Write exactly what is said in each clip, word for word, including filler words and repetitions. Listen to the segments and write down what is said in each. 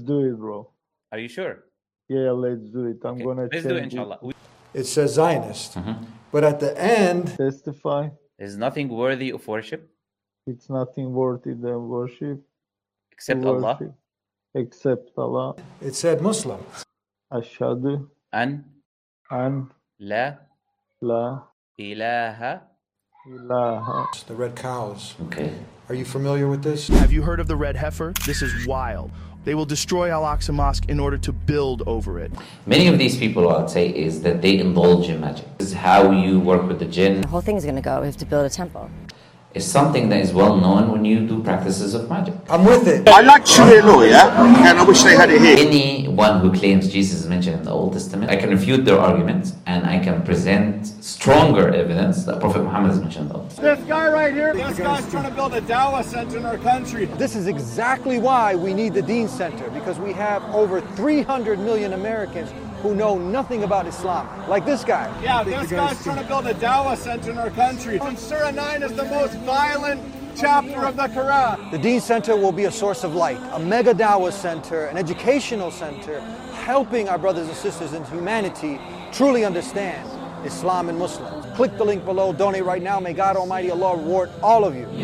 do it, bro. Are you sure? Yeah, let's do it. I'm Okay. gonna Let's change do it, inshallah. it. It says Zionist. Mm-hmm. But at the end, Testify. There's nothing worthy of worship It's nothing worthy than worship. except to Allah worship, except Allah. it said Muslim. Ashhadu and an la la ilaha. ilaha. The red cows. Okay. Are you familiar with this? Have you heard of the red heifer? This is wild. They will destroy Al-Aqsa Mosque in order to build over it. Many of these people, I'd say, is that they indulge in magic. This is how you work with the jinn. The whole thing's going to go. We have to build a temple. It's something that is well known when you do practices of magic. I'm with it. I like Sharia law, yeah? And I wish they had it here. Anyone who claims Jesus is mentioned in the Old Testament, I can refute their arguments and I can present stronger evidence that Prophet Muhammad is mentioned in the Old Testament. This guy right here, this guy's trying to build a Dawah center in our country. This is exactly why we need the Deen Center, because we have over three hundred million Americans who know nothing about Islam, like this guy. Yeah, this guy's trying to build a Dawah center in our country. And Surah nine is the most violent chapter of the Quran. The Deen Center will be a source of light, a mega Dawah center, an educational center, helping our brothers and sisters in humanity truly understand Islam and Muslims. Click the link below, donate right now. May God Almighty Allah reward all of you.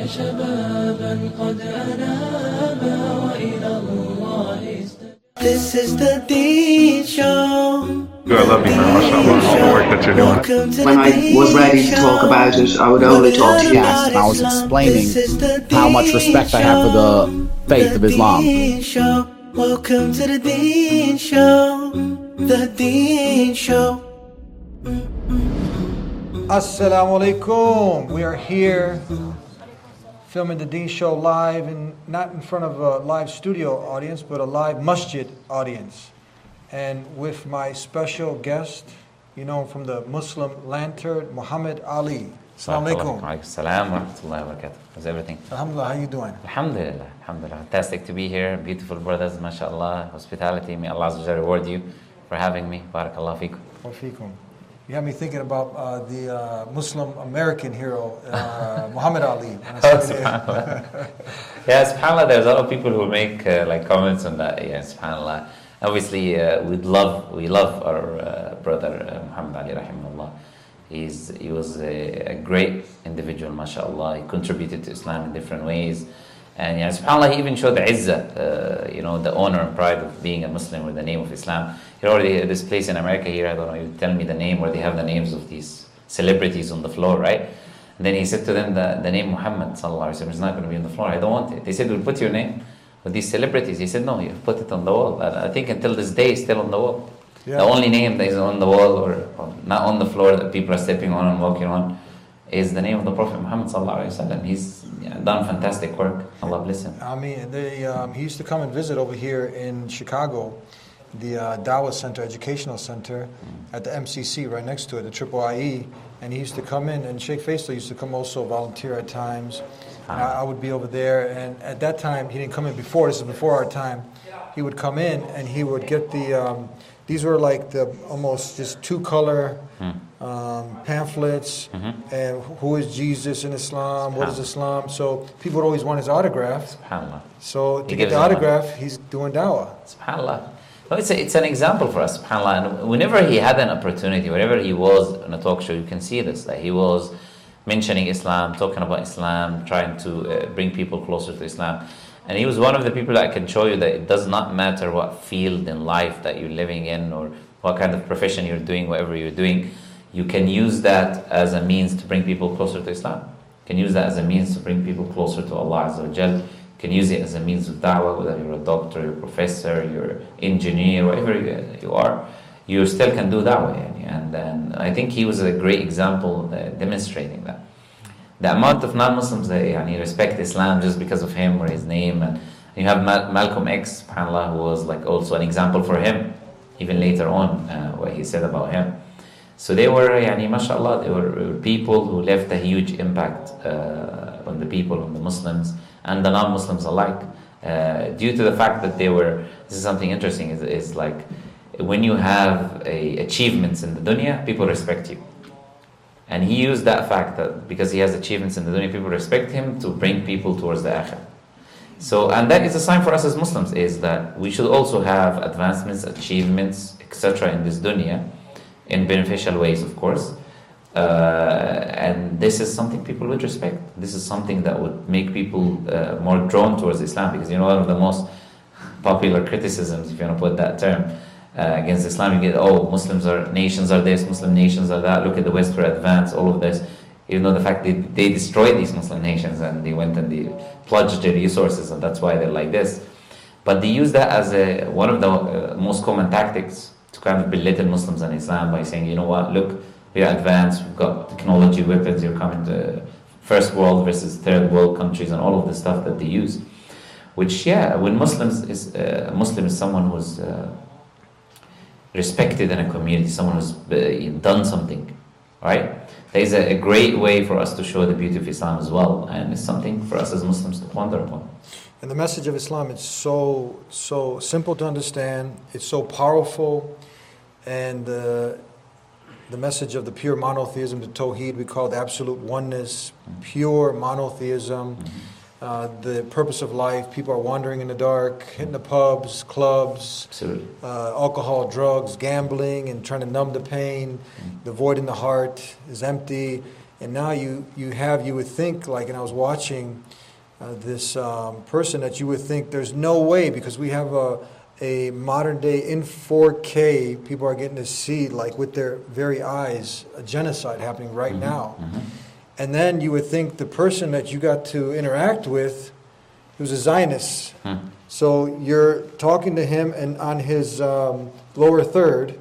This is the Deen Show. Good, I love you, man. Mashallah, all the work that you're doing. When I was ready to talk about it, I would only talk to you. Yes, and I was explaining how much respect I have for the faith of Islam. Welcome to the Deen Show. The Deen Show. Assalamu alaikum. We are here filming the Deen Show live, and not in front of a live studio audience, but a live masjid audience. And with my special guest, you know, from the Muslim lantern, Muhammad Ali. Assalamu alaikum. Alaikum salam wa rahmatullahi wa barakatuh. How's everything? Alhamdulillah, how you doing? Alhamdulillah, alhamdulillah. Fantastic to be here. Beautiful brothers, mashallah. Hospitality, may Allah Azza wa Jalla reward you for having me. Barakallah feekum. Wa feekum. You have me thinking about uh, the uh, Muslim American hero, uh, Muhammad Ali. Oh, subhanAllah. Yeah, subhanAllah, there's a lot of people who make uh, like comments on that. Yeah, subhanAllah. Obviously, uh, we love we love our uh, brother uh, Muhammad Ali, rahimahullah. He's he was a, a great individual, mashallah. He contributed to Islam in different ways, and yeah, subhanAllah, he even showed the izzah, uh, you know, the honor and pride of being a Muslim with the name of Islam. He already this place in America here. I don't know. You tell me the name where they have the names of these celebrities on the floor, right? And then he said to them the, the name Muhammad sallallahu alaihi wasallam is not going to be on the floor. I don't want it. They said, we'll put your name with these celebrities. He said, no, you put it on the wall. And I think until this day it's still on the wall. Yeah. The only name that is on the wall or, or not on the floor that people are stepping on and walking on is the name of the Prophet Muhammad sallallahu alaihi wasallam. He's yeah, done fantastic work. Allah bless him. I mean, they, um, he used to come and visit over here in Chicago, the uh, Dawah Center, Educational Center, mm. at the M C C right next to it, the Triple I E. And he used to come in, and Sheikh Faisal used to come also volunteer at times. I, I would be over there, and at that time, he didn't come in before, this is before our time. He would come in, and he would get the, um, these were like the almost just two-color hmm. um, pamphlets, mm-hmm. and who is Jesus in Islam, what is Islam? So people would always want his autograph. SubhanAllah. So to he get the autograph, one. He's doing dawah. SubhanAllah. No, it's, a, it's an example for us, subhanAllah. And whenever he had an opportunity, whenever he was on a talk show, you can see this, that he was mentioning Islam, talking about Islam, trying to uh, bring people closer to Islam. And he was one of the people that I can show you that it does not matter what field in life that you're living in or what kind of profession you're doing, whatever you're doing, you can use that as a means to bring people closer to Islam. You can use that as a means to bring people closer to Allah Azza wa Jal. You can use it as a means of da'wah, whether you're a doctor, you're a professor, you're an engineer, whatever you are, you still can do da'wah. And, and I think he was a great example uh, demonstrating that. The amount of non-Muslims that yani, respect Islam just because of him or his name, and you have Mal- Malcolm X, subhanAllah, who was like also an example for him, even later on, uh, what he said about him. So they were, yani, mashallah, they were people who left a huge impact uh, on the people, on the Muslims, and the non-Muslims alike, uh, due to the fact that they were, this is something interesting, is, is like, when you have a, achievements in the dunya, people respect you. And he used that fact that because he has achievements in the dunya, people respect him to bring people towards the akhirah. So, and that is a sign for us as Muslims, is that we should also have advancements, achievements, et cetera in this dunya, in beneficial ways, of course. Uh, and this is something people would respect. This is something that would make people uh, more drawn towards Islam, because you know one of the most popular criticisms, if you want to put that term, uh, against Islam, you get, oh, Muslims are, nations are this, Muslim nations are that, look at the West, we're advanced, all of this. Even though the fact that they destroyed these Muslim nations and they went and they plunged their resources, and that's why they're like this. But they use that as a, one of the uh, most common tactics to kind of belittle Muslims and Islam by saying, you know what, look, we are advanced, we've got technology, weapons, you're coming to first world versus third world countries and all of the stuff that they use. Which, yeah, when Muslims is, uh, Muslim is someone who's uh, respected in a community, someone who's uh, done something, right? There is a, a great way for us to show the beauty of Islam as well, and it's something for us as Muslims to ponder upon. And the message of Islam is so so simple to understand. It's so powerful, and uh, the message of the pure monotheism, the Tawheed, we call it absolute oneness, mm-hmm. pure monotheism. Mm-hmm. Uh, the purpose of life. People are wandering in the dark, hitting the pubs, clubs, uh, alcohol, drugs, gambling, and trying to numb the pain. Mm. The void in the heart is empty. And now you, you have, you would think, like, and I was watching uh, this um, person that you would think there's no way, because we have a, a modern day in four K, people are getting to see, like with their very eyes, a genocide happening right mm-hmm. now. Mm-hmm. And then you would think the person that you got to interact with, he was a Zionist. Hmm. So you're talking to him, and on his um, lower third,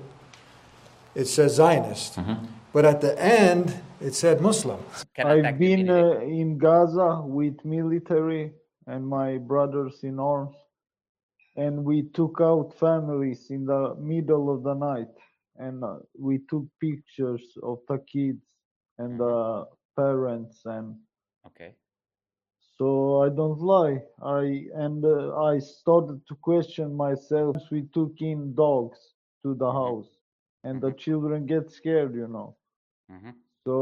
it says Zionist. Mm-hmm. But at the end, it said Muslim. I've been uh, in Gaza with military and my brothers in arms, and we took out families in the middle of the night, and uh, we took pictures of the kids and the uh, parents, and okay, so I don't lie. I and uh, I started to question myself. We took in dogs to the house, and mm-hmm. the children get scared, you know. Mm-hmm.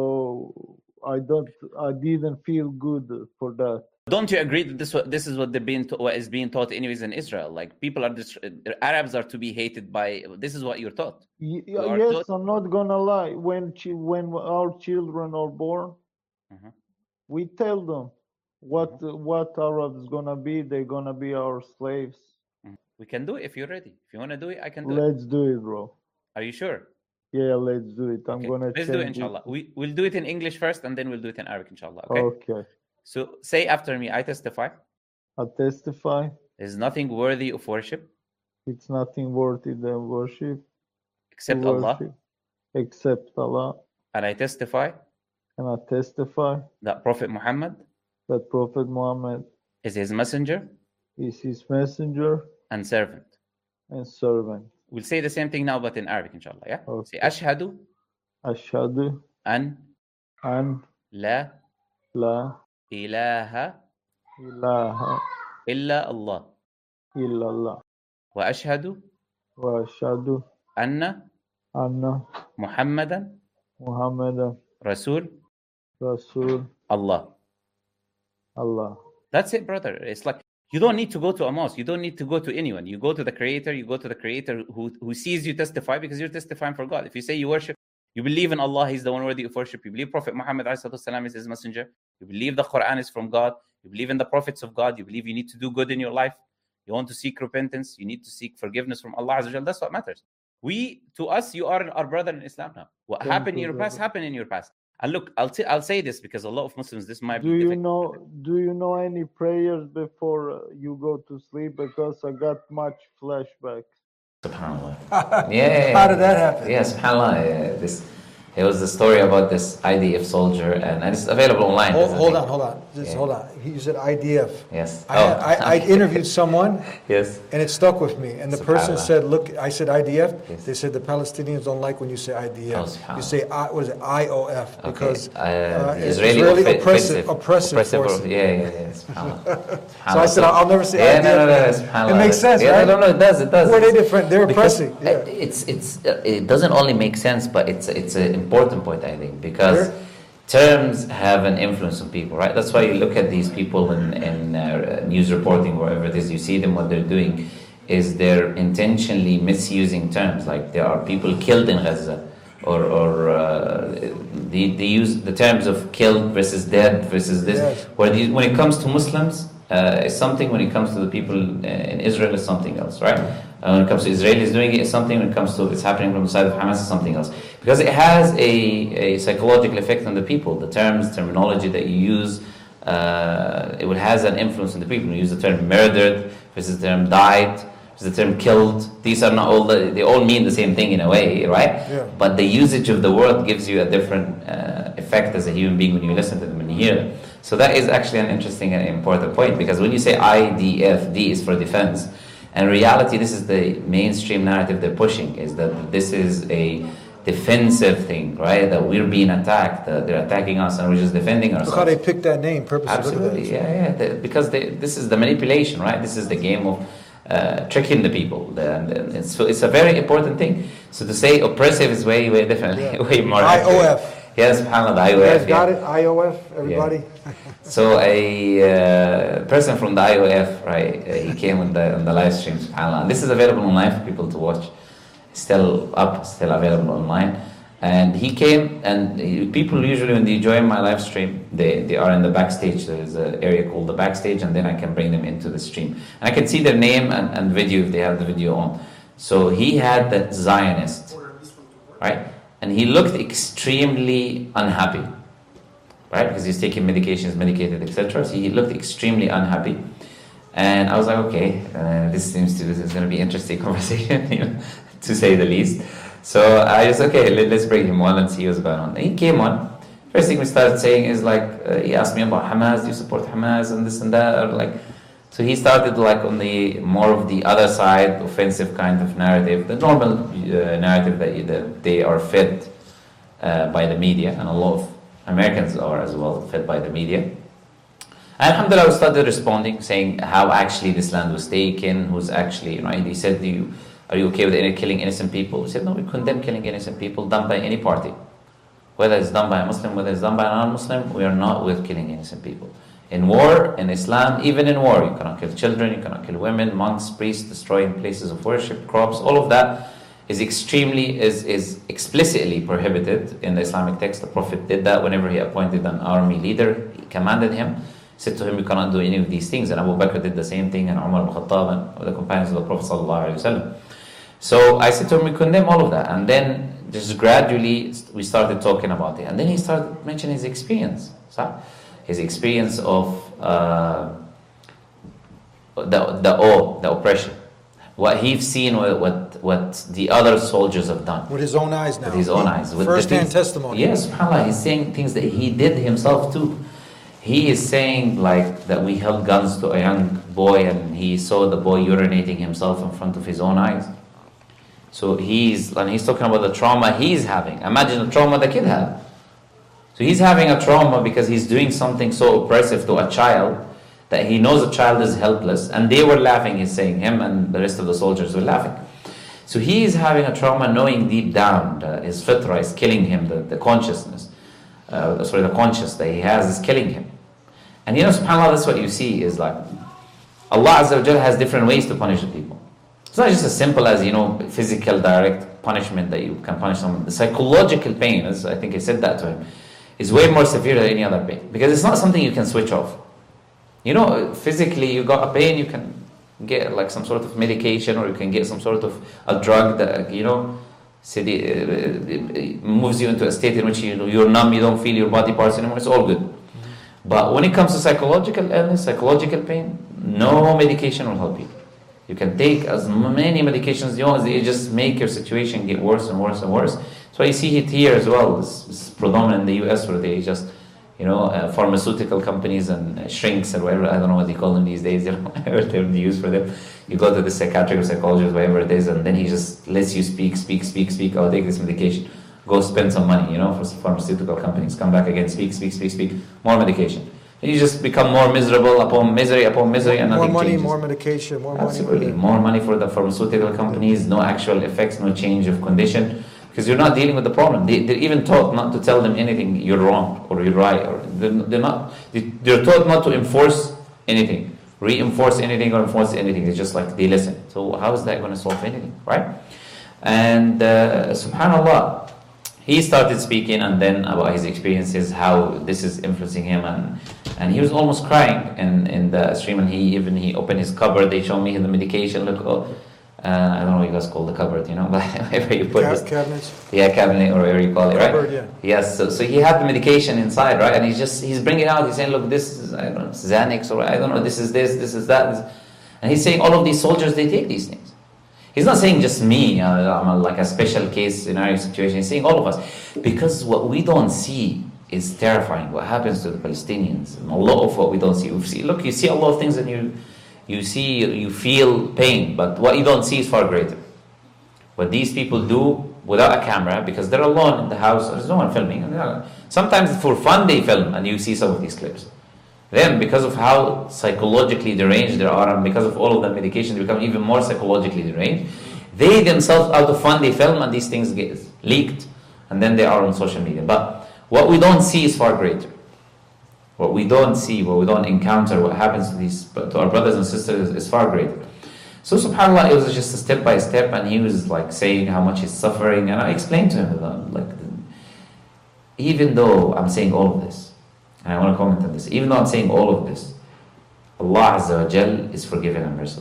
So I don't. I didn't feel good for that. Don't you agree that this this is what they're being ta- what is being taught anyways in Israel? Like people are dis- Arabs are to be hated by. This is what you're taught. Y- you yes, taught? I'm not gonna lie. When chi- when our children are born, mm-hmm. we tell them what mm-hmm. what Arabs gonna be. They're gonna be our slaves. Mm-hmm. We can do it if you're ready. If you wanna do it, I can do let's it. Let's do it, bro. Are you sure? Yeah, let's do it. I'm okay. gonna. Let's do it, inshallah. It. We we'll do it in English first, and then we'll do it in Arabic, inshallah. Okay. Okay. So say after me, I testify. I testify. There's nothing worthy of worship. It's nothing worthy than worship. Except worship, Allah. Except Allah. And I testify. And I testify. That Prophet Muhammad. That Prophet Muhammad. Is his messenger. Is his messenger. And servant. And servant. We'll say the same thing now, but in Arabic, inshallah. Yeah. Okay. Say Ashhadu. Ashhadu. An. An. La. La. إله إله إلا الله إلا الله وأشهد وأشهد أن أن محمدا محمدا رسول رسول Allah. Allah. That's it, brother. It's like you don't need to go to a mosque. You don't need to go to anyone. You go to the Creator. You go to the Creator who, who sees you testify, because you're testifying for God. If you say you worship, you believe in Allah, He's the one worthy of worship. You believe Prophet Muhammad ﷺ is His messenger. You believe the Quran is from God. You believe in the prophets of God. You believe you need to do good in your life. You want to seek repentance. You need to seek forgiveness from Allah Azza wa Jalla. That's what matters. We, to us, you are our brother in Islam now. What Thank happened in your brother. past, happened in your past. And look, I'll t- I'll say this because a lot of Muslims, this might do be you difficult. know Do you know any prayers before you go to sleep? Because I got much flashbacks. SubhanAllah. Yeah. How did that happen? Yeah, SubhanAllah. Yeah, this. It was the story about this I D F soldier, and, and it's available online. Hold, hold on, hold on. Just yeah. hold on. You said I D F. Yes. I, oh. I, I interviewed someone. Yes. And it stuck with me. And the person said, "Look, I said I D F." Yes. They said the Palestinians don't like when you say I D F. Oh, you say I, what is it? I O F because okay. uh, uh, it's Israeli really offi- oppressive, oppressive, oppressive force. Yeah, yeah, yeah. SubhanAllah. So I said, I'll never say yeah, I D F. No, no, no, it makes sense, yeah, right? No, no, it does, it does. Who are they different? They're oppressive. Yeah. It's it's uh, it doesn't only make sense, but it's it's an important point, I think, because terms have an influence on people, right? That's why you look at these people in, in uh, news reporting, wherever it is, you see them, what they're doing is they're intentionally misusing terms. Like there are people killed in Gaza, or, or uh, they, they use the terms of killed versus dead versus this. Yes. Where the, when it comes to Muslims, uh, it's something. When it comes to the people in Israel, it's something else, right? Uh, when it comes to Israelis doing it, it's something. When it comes to it's happening from the side of Hamas, it's something else. Because it has a, a psychological effect on the people. The terms, terminology that you use, uh, it has an influence on the people. You use the term murdered versus the term died versus the term killed. These are not all, the, they all mean the same thing in a way, right? Yeah. But the usage of the word gives you a different uh, effect as a human being when you listen to them and you hear them. So that is actually an interesting and important point, because when you say I D F, D is for defense. And in reality, this is the mainstream narrative they're pushing, is that this is a defensive thing, right? That we're being attacked, that they're attacking us and we're just defending ourselves. Look how they picked that name, purposely. Absolutely, yeah, yeah. The, because they, this is the manipulation, right? This is the game of uh, tricking the people. The, and it's, so it's a very important thing. So to say oppressive is way, way different, yeah. way more I O F. accurate. Yes, subhanAllah, the I O F. You guys got yeah. it? I O F, everybody? Yeah. So a uh, person from the I O F, right, uh, he came on the, on the live stream, subhanAllah. And this is available online for people to watch. It's still up, still available online. And he came, and he, people usually when they join my live stream, they, they are in the backstage. There's an area called the backstage, and then I can bring them into the stream. And I can see their name and, and video if they have the video on. So he had that Zionist, right? And he looked extremely unhappy, right? Because he's taking medications, medicated, et cetera. So he looked extremely unhappy. And I was like, okay, uh, this seems to, this is going to be an interesting conversation, you know, to say the least. So I just, okay, let, let's bring him on and see what's going on. And he came on. First thing we started saying is like, uh, he asked me about Hamas, do you support Hamas and this and that? Or like, so he started like on the more of the other side, offensive kind of narrative, the normal uh, narrative that, that they are fed uh, by the media, and a lot of Americans are as well fed by the media. And alhamdulillah, we started responding, saying how actually this land was taken, who's actually, you know, and he said, do you, are you okay with any killing innocent people? We said, no, we condemn killing innocent people done by any party. Whether it's done by a Muslim, whether it's done by a non-Muslim, we are not with killing innocent people. In war, in Islam, even in war, you cannot kill children, you cannot kill women, monks, priests, destroying places of worship, crops, all of that is extremely, is, is explicitly prohibited in the Islamic text. The Prophet did that whenever he appointed an army leader. He commanded him, said to him, you cannot do any of these things. And Abu Bakr did the same thing, and Umar ibn Khattab, and the companions of the Prophet sallallahu alaihi wasallam. So I said to him, we condemn all of that. And then just gradually we started talking about it. And then he started mentioning his experience. So, his experience of uh, the the awe, the oppression, what he's seen, what, what what the other soldiers have done with his own eyes now. With his own eyes, with first-hand testimony. Yes, subhanAllah, he's saying things that he did himself too. He is saying like that we held guns to a young boy, and he saw the boy urinating himself in front of his own eyes. So he's and he's talking about the trauma he's having. Imagine the trauma the kid had. So he's having a trauma because he's doing something so oppressive to a child that he knows the child is helpless, and they were laughing, he's saying, him and the rest of the soldiers were laughing. So he is having a trauma knowing deep down that his fitra is killing him, the, the consciousness, uh, sorry, the conscious that he has is killing him. And you know, subhanAllah, that's what you see is like, Allah Azza wa Jalla has different ways to punish the people. It's not just as simple as, you know, physical direct punishment that you can punish someone. The psychological pain, as I think I said that to him, is way more severe than any other pain, because it's not something you can switch off. You know, physically you got a pain, you can get like some sort of medication, or you can get some sort of a drug that, you know, moves you into a state in which you, you're numb, you don't feel your body parts anymore, it's all good. Mm-hmm. But when it comes to psychological illness, psychological pain, no medication will help you. You can take as many medications as you want, they just make your situation get worse and worse and worse. So you see it here as well. It's, it's predominant in the U S where they just, you know, uh, pharmaceutical companies and uh, shrinks or whatever, I don't know what they call them these days, you know, whatever term they use for them. You go to the psychiatric or psychologist, whatever it is, and then he just lets you speak, speak, speak, speak, oh, take this medication. Go spend some money, you know, for pharmaceutical companies. Come back again, speak, speak, speak, speak, more medication. And you just become more miserable upon misery upon misery, and nothing more money, changes. more medication, more Absolutely. money. More money for the pharmaceutical companies, no actual effects, no change of condition. Because you're not dealing with the problem. They, they're even taught not to tell them anything, you're wrong or you're right. Or they're, they're not. They're taught not to enforce anything, reinforce anything or enforce anything. It's just like they listen. So how is that going to solve anything, right? And uh, subhanAllah, he started speaking and then about his experiences, how this is influencing him, and and he was almost crying in, in the stream. And he even he opened his cupboard. They showed me the medication. Look, oh, uh, I don't know what you guys call the cupboard, you know, but wherever you put Cab- this, cabinets. yeah, cabinet or whatever you call it, right? Cupboard, yeah. Yes. So, so he had the medication inside, right? And he's just he's bringing it out. He's saying, look, this is I don't know, Xanax or I don't know, this is this, this is that, and he's saying all of these soldiers they take these things. He's not saying just me, uh, I'm a, like a special case scenario situation. He's saying all of us. Because what we don't see is terrifying. What happens to the Palestinians. And a lot of what we don't see. We see look, you see a lot of things and you, you see, you feel pain. But what you don't see is far greater. What these people do without a camera, because they're alone in the house, there's no one filming. Sometimes for fun they film and you see some of these clips. Then, because of how psychologically deranged they are, and because of all of the medication, they become even more psychologically deranged. They themselves, out of fun, they film, and these things get leaked, and then they are on social media. But what we don't see is far greater. What we don't see, what we don't encounter, what happens to these, to our brothers and sisters, is, is far greater. So, subhanAllah, it was just a step by step, and he was like saying how much he's suffering, and I explained to him that, like, even though I'm saying all of this, and I want to comment on this. Even though I'm saying all of this, Allah Azza wa Jal is forgiving and merciful.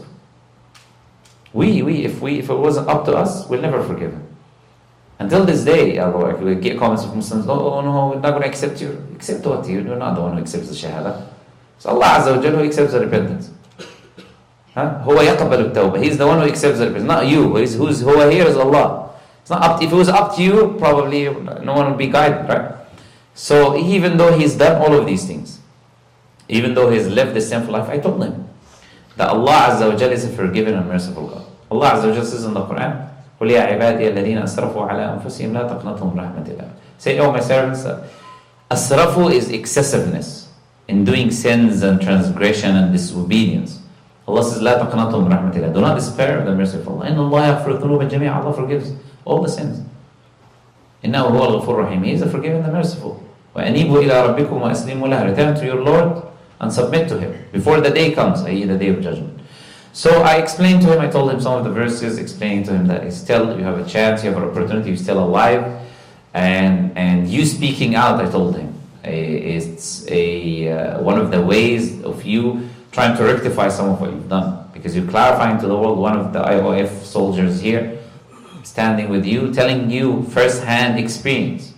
We, we, if we, if it wasn't up to us, we'll never forgive him. Until this day, although we get comments from Muslims, oh, oh no, we're not going to accept you. Accept what? You're not the one who accepts the Shahada. It's Allah Azza wa Jal who accepts the repentance. Huh? هو يقبل التوبة. He's the one who accepts the repentance, not you. Who's, who's who here is Allah. It's not up to, if it was up to you, probably no one would be guided, right? So even though he's done all of these things, even though he's lived this sinful life, I told him that Allah Azza wa Jalla is a forgiving and merciful God. Allah Azza wa Jalla says in the Quran, قُلْ يَا عِبَادِيَ الَّذِينَ أَسْرَفُوا عَلَىٰ أَنفُسِهِمْ لَا تَقْنَطُوا مِنْ رَحْمَةِ اللَّهِ. Say, oh my servants, asrafu is excessiveness in doing sins and transgression and disobedience. Allah says, لَا تَقْنَطُوا مِنْ رَحْمَةِ اللَّهِ. Do not despair of the mercy of Allah. إِنَّ اللَّهَ يَغْفِرُ الذُّنُوبَ جَمِيعًا. Allah forgives all the sins. إِنَّهُ هُوَ الْغَفُورُ الرَّحِيمُ. He is the forgiving and the merciful. وَأَنِيبُوا إِلَىٰ رَبِّكُمْ وَأَسْلِمُوا لَهُ. Return to your Lord and submit to Him before the day comes, that is the day of judgment. So I explained to him, I told him some of the verses, explaining to him that it's still, you have a chance, you have an opportunity, you're still alive, and and you speaking out, I told him, is a uh, one of the ways of you trying to rectify some of what you've done, because you're clarifying to the world. One of the I O F soldiers here, standing with you, telling you first-hand experience,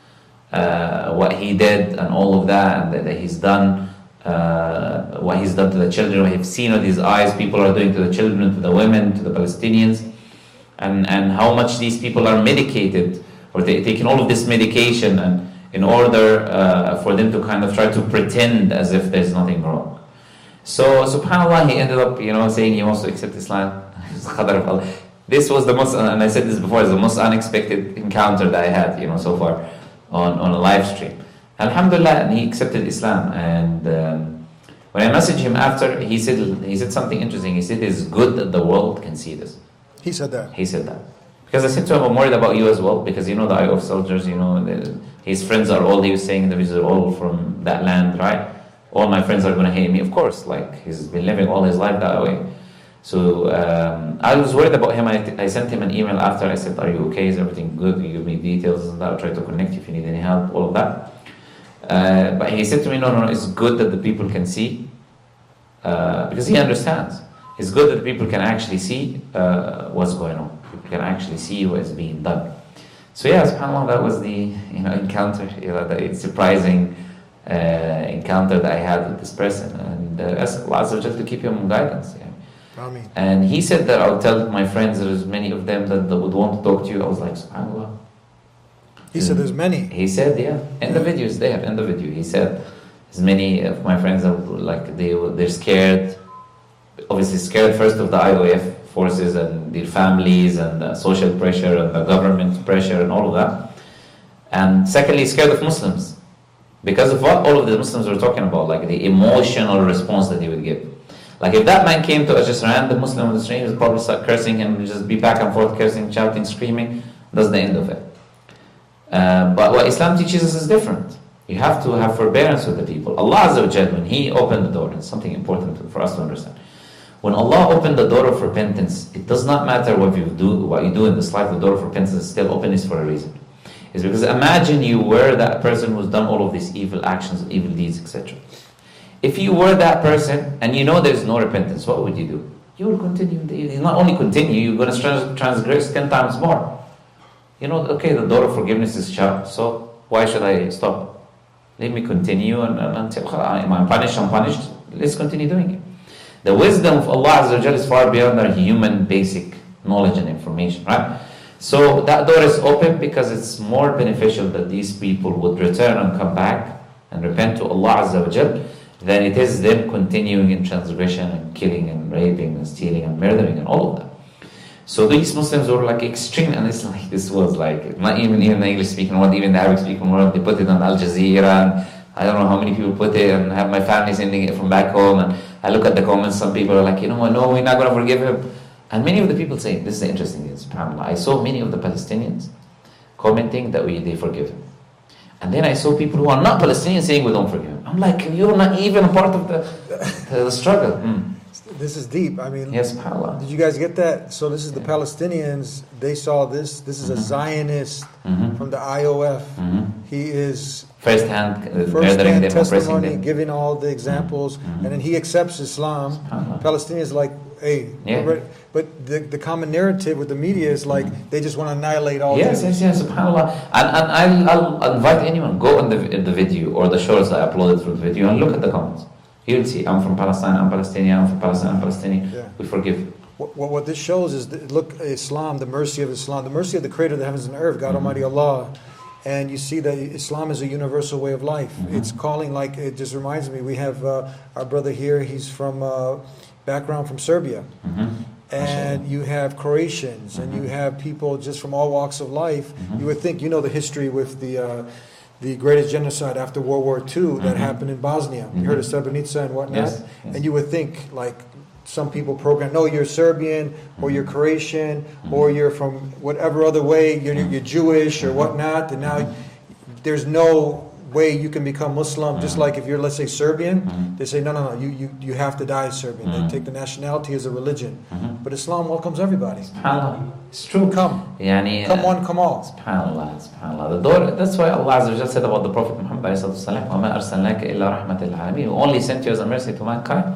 uh, what he did and all of that, and that, that he's done. Uh, what he's done to the children, what he's seen with his eyes, people are doing to the children, to the women, to the Palestinians, and, and how much these people are medicated, or they're taking all of this medication and in order uh, for them to kind of try to pretend as if there's nothing wrong. So, subhanAllah, he ended up, you know, saying he wants to accept Islam. This was the most, and I said this before, it's the most unexpected encounter that I had, you know, so far on, on a live stream. Alhamdulillah, and he accepted Islam. And um, when I messaged him after, he said he said something interesting. He said, it's good that the world can see this. He said that. He said that. Because I said to him, I'm worried about you as well, because you know the I O F soldiers, you know, the, his friends are all, he was saying, they're all from that land, right? All my friends are going to hate me, of course, like he's been living all his life that way. So um, I was worried about him. I, I sent him an email after. I said, are you okay? Is everything good? You give me details and that. I'll try to connect if you need any help, all of that. Uh, but he said to me, no, no, no, it's good that the people can see, uh, because he understands. It's good that the people can actually see uh, what's going on. People can actually see what is being done. So yeah, subhanAllah, that was the you know encounter, you know, the surprising uh, encounter that I had with this person, and uh, ask Allah Azza wa Jalla to keep him in guidance. Yeah. Ameen. And he said that I'll tell my friends, there's many of them that, that would want to talk to you. I was like, subhanAllah. He said there's many. He said, yeah, in the video is there, in the video. He said, there's many of my friends that like they they're scared, obviously scared first of the I O F forces and their families and the social pressure and the government pressure and all of that. And secondly, scared of Muslims. Because of what all of the Muslims were talking about, like the emotional response that he would give. Like if that man came to a just random Muslim on the street, he would probably start cursing him, just be back and forth cursing, shouting, screaming. That's the end of it. Uh, but what Islam teaches us is different. You have to have forbearance with the people. Allah Azza wa Jal, when He opened the door, and it's something important for us to understand. When Allah opened the door of repentance, it does not matter what you do, what you do in this life, the door of repentance is still open, is for a reason. It's because imagine you were that person who's done all of these evil actions, evil deeds, et cetera. If you were that person and you know there's no repentance, what would you do? You will continue. You not only continue, you're going to transgress ten times more. You know, okay, the door of forgiveness is shut, so why should I stop? Let me continue and, and until I'm punished, I'm punished. Let's continue doing it. The wisdom of Allah Azza wa Jalla is far beyond our human basic knowledge and information, right? So that door is open because it's more beneficial that these people would return and come back and repent to Allah Azza wa Jalla than it is them continuing in transgression and killing and raping and stealing and murdering and all of that. So these Muslims were like extreme, and it's like this was like not even even the English speaking world, even the Arabic speaking world. They put it on Al Jazeera, and I don't know how many people put it, and have my family sending it from back home. And I look at the comments. Some people are like, you know what? No, we're not going to forgive him. And many of the people say, this is the interesting thing. SubhanAllah. I saw many of the Palestinians commenting that we they forgive him, and then I saw people who are not Palestinians saying we don't forgive him. I'm like, you're not even a part of the the, the struggle. Mm. This is deep. I mean, yes, SubhanAllah. Did you guys get that? So this is the Palestinians. They saw this. This is a Zionist mm-hmm. from the I O F. Mm-hmm. He is first-hand, uh, first-hand them, testimony, them. giving all the examples, mm-hmm. and then he accepts Islam. Palestinians like, hey, yeah. but the the common narrative with the media is like mm-hmm. they just want to annihilate all. Yes, this. yes, yes. SubhanAllah. And and I'll, I'll invite anyone, go in the in the video or the shorts I uploaded through the video and look at the comments. You'll see, I'm from Palestine, I'm Palestinian, I'm from Palestine, I'm Palestinian. Yeah. We forgive. What, what, what this shows is, that, look, Islam, the mercy of Islam, the mercy of the Creator of the heavens and earth, God mm-hmm. Almighty Allah. And you see that Islam is a universal way of life. Mm-hmm. It's calling, like, it just reminds me, we have uh, our brother here, he's from, uh, background from Serbia. Mm-hmm. And you have Croatians, mm-hmm. and you have people just from all walks of life. Mm-hmm. You would think, you know the history with the... Uh, the greatest genocide after World War Two that mm-hmm. happened in Bosnia. Mm-hmm. You heard of Srebrenica and whatnot? Yes, yes. And you would think, like, some people program, no, you're Serbian, mm-hmm. or you're Croatian, mm-hmm. or you're from whatever other way, you're, you're Jewish or whatnot, and now mm-hmm. there's no way you can become Muslim. Mm-hmm. Just like if you're, let's say, Serbian, mm-hmm. they say, no, no, no, you, you, you have to die Serbian. Mm-hmm. They take the nationality as a religion. Mm-hmm. But Islam welcomes everybody. SubhanAllah. It's true. Come. Yani, come one, come all. SubhanAllah, SubhanAllah. The door, that's why Allah Azza wa Jalla said about the Prophet Muhammad وَمَا أَرْسَلْنَاكَ إِلَّا رَحْمَةً لِلْعَالَمِينَ. We only sent you as a mercy to mankind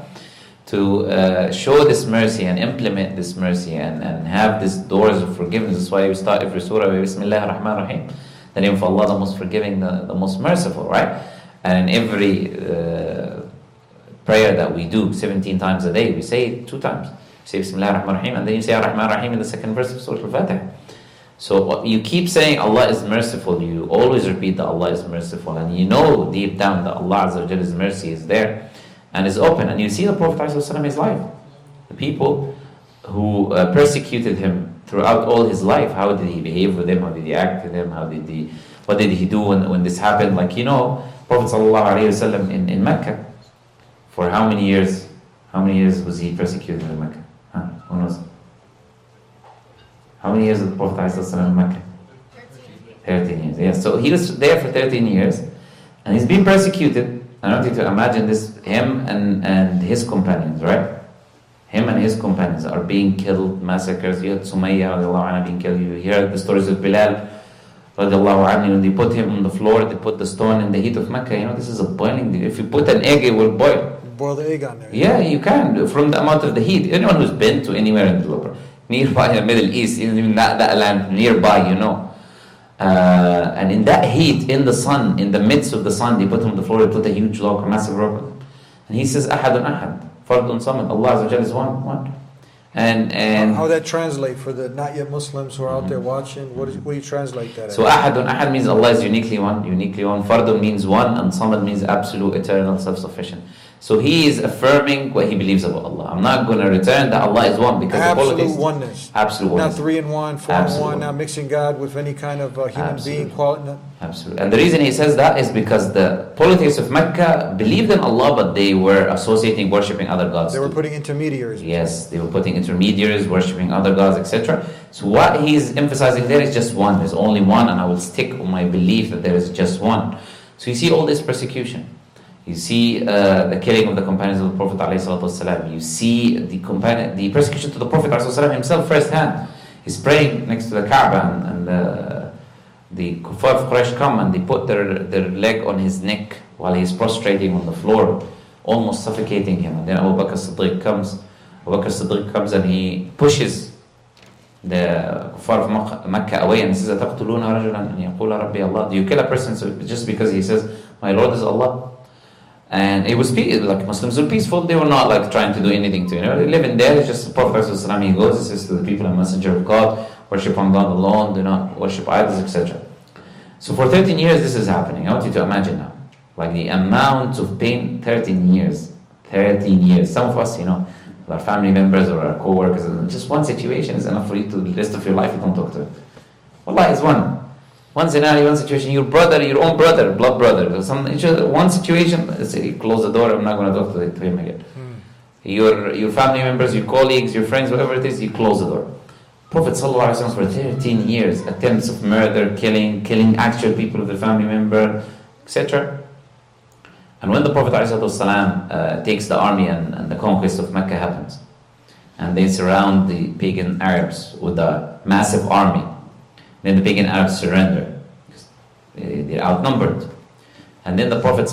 to uh, show this mercy and implement this mercy and, and have these doors of forgiveness. That's why we start every surah with Bismillah ar-Rahman ar-Rahim. The name of Allah, the most forgiving, the, the most merciful, right? And in every uh, prayer that we do seventeen times a day, we say it two times. Say Bismillah ar-Rahman ar-Rahim, and then you say ar-Rahman ar-Rahim in the second verse of Surah Al-Fatiha. So you keep saying Allah is merciful, you always repeat that Allah is merciful, and you know deep down that Allah Azza wa Jalla's mercy is there and is open. And you see the Prophet ﷺ, his life. The people who uh, persecuted him throughout all his life, how did he behave with them, how did he act with them, how did he, what did he do when, when this happened? Like, you know, Prophet ﷺ in, in Mecca, for how many years, how many years was he persecuted in Mecca? Huh? Who knows? How many years did the Prophet ﷺ in Mecca? thirteen years, yes. So he was there for thirteen years, and he's been persecuted. I want you to imagine this, him and, and his companions, right? Him and his companions are being killed, massacres. You had Sumayya radiallahu anha being killed. You hear the stories of Bilal radiallahu anhu. When they put him on the floor, they put the stone in the heat of Mecca. You know, this is a boiling. If you put an egg, it will boil. Boil the egg on there. Yeah, you can, from the amount of the heat. Anyone who's been to anywhere in the nearby in the Middle East, even that, that land nearby, you know. Uh, and in that heat, in the sun, in the midst of the sun, they put him on the floor, they put a huge log, a massive rock. And he says, Ahadun Ahad, Fardun Samad, Allah Azza wa Jalla is one, one. And, and how, how that translate for the not yet Muslims who are out there watching? What, is, what do you translate that as? So Ahadun Ahad means Allah is uniquely one, uniquely one. Fardun means one, and Samad means absolute, eternal, self-sufficient. So he is affirming what he believes about Allah. I'm not going to return that Allah is one because absolute the politics, oneness. Absolute oneness. Not three in one, four absolute in one, not mixing God with any kind of uh, human absolute. being. Quality. Absolutely. And the reason he says that is because the politics of Mecca believed in Allah, but they were associating, worshipping other gods. They were too. putting intermediaries. Yes, they were putting intermediaries, worshipping other gods, et cetera. So what he's emphasizing there is just one. There's only one, and I will stick on my belief that there is just one. So you see all this persecution. You see uh, the killing of the companions of the Prophet ﷺ. You see the companion, the persecution to the Prophet ﷺ himself firsthand. He's praying next to the Kaaba, and, and uh, the Kuffar of Quraysh come and they put their, their leg on his neck while he's prostrating on the floor, almost suffocating him. And then Abu Bakr Siddiq comes. Abu Bakr Siddiq comes and he pushes the Kuffar of Mecca away and says, "Ataqtuluna rajulan an yaqula Rabbi Allah." Do you kill a person just because he says, "My Lord is Allah"? And it was like Muslims were peaceful. They were not like trying to do anything to you know. They live in there. It's just the Prophet ﷺ, he goes, he says to the people, "A messenger of God, worship on God alone, do not worship idols," et cetera. So for thirteen years this is happening. I want you to imagine now, like the amount of pain. thirteen years, thirteen years. Some of us, you know, our family members or our co-workers, just one situation is enough for you to the rest of your life you don't talk to them. Allah is one. One scenario, one situation, your brother, your own brother, blood brother, some one situation, say, close the door, I'm not going to talk to him again. Hmm. Your your family members, your colleagues, your friends, whatever it is, you close the door. Prophet ﷺ for thirteen years, attempts of murder, killing, killing actual people of the family member, et cetera. And when the Prophet ﷺ uh, takes the army and, and the conquest of Mecca happens, and they surround the pagan Arabs with a massive army, then the pagan Arabs surrender. They're outnumbered. And then the Prophet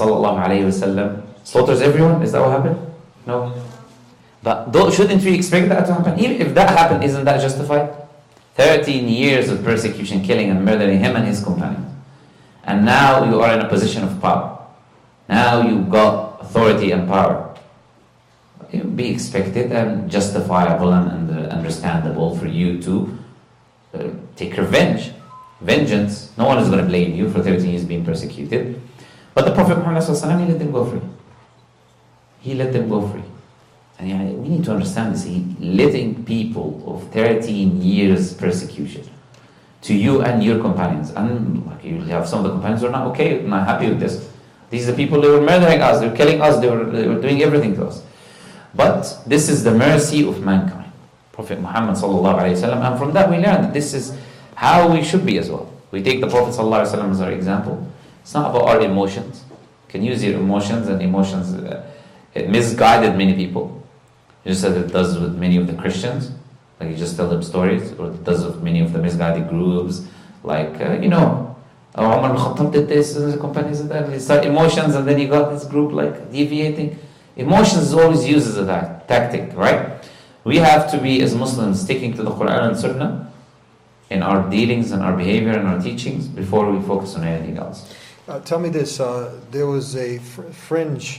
ﷺ slaughters everyone. Is that what happened? No. But shouldn't we expect that to happen? Even if that happened, isn't that justified? thirteen years of persecution, killing and murdering him and his companions. And now you are in a position of power. Now you've got authority and power. It would be expected and justifiable and, and understandable for you to Uh, take revenge, vengeance. No one is going to blame you for thirteen years being persecuted. But the Prophet Muhammad ﷺ, he let them go free. He let them go free. And yeah, we need to understand this. He letting people of thirteen years persecution to you and your companions. And like, you have some of the companions who are not okay, not happy with this. These are the people, they were murdering us, they were killing us, they were, they were doing everything to us. But this is the mercy of mankind. Prophet Muhammad sallallahu alaihi wasallam, and from that we learn that this is how we should be as well. We take the Prophet sallallahu alaihi wasallam as our example. It's not about our emotions. You can use your emotions, and emotions uh, it misguided many people, just as it does with many of the Christians. Like you just tell them stories, or it does with many of the misguided groups. Like uh, you know, oh, Umar al-Khattab did this, and the companions did that. He started emotions, and then you got this group like deviating. Emotions is always used as a ta- tactic, right? We have to be, as Muslims, sticking to the Quran and Sunnah in our dealings and our behavior and our teachings before we focus on anything else. Uh, tell me this, uh, there was a fr- fringe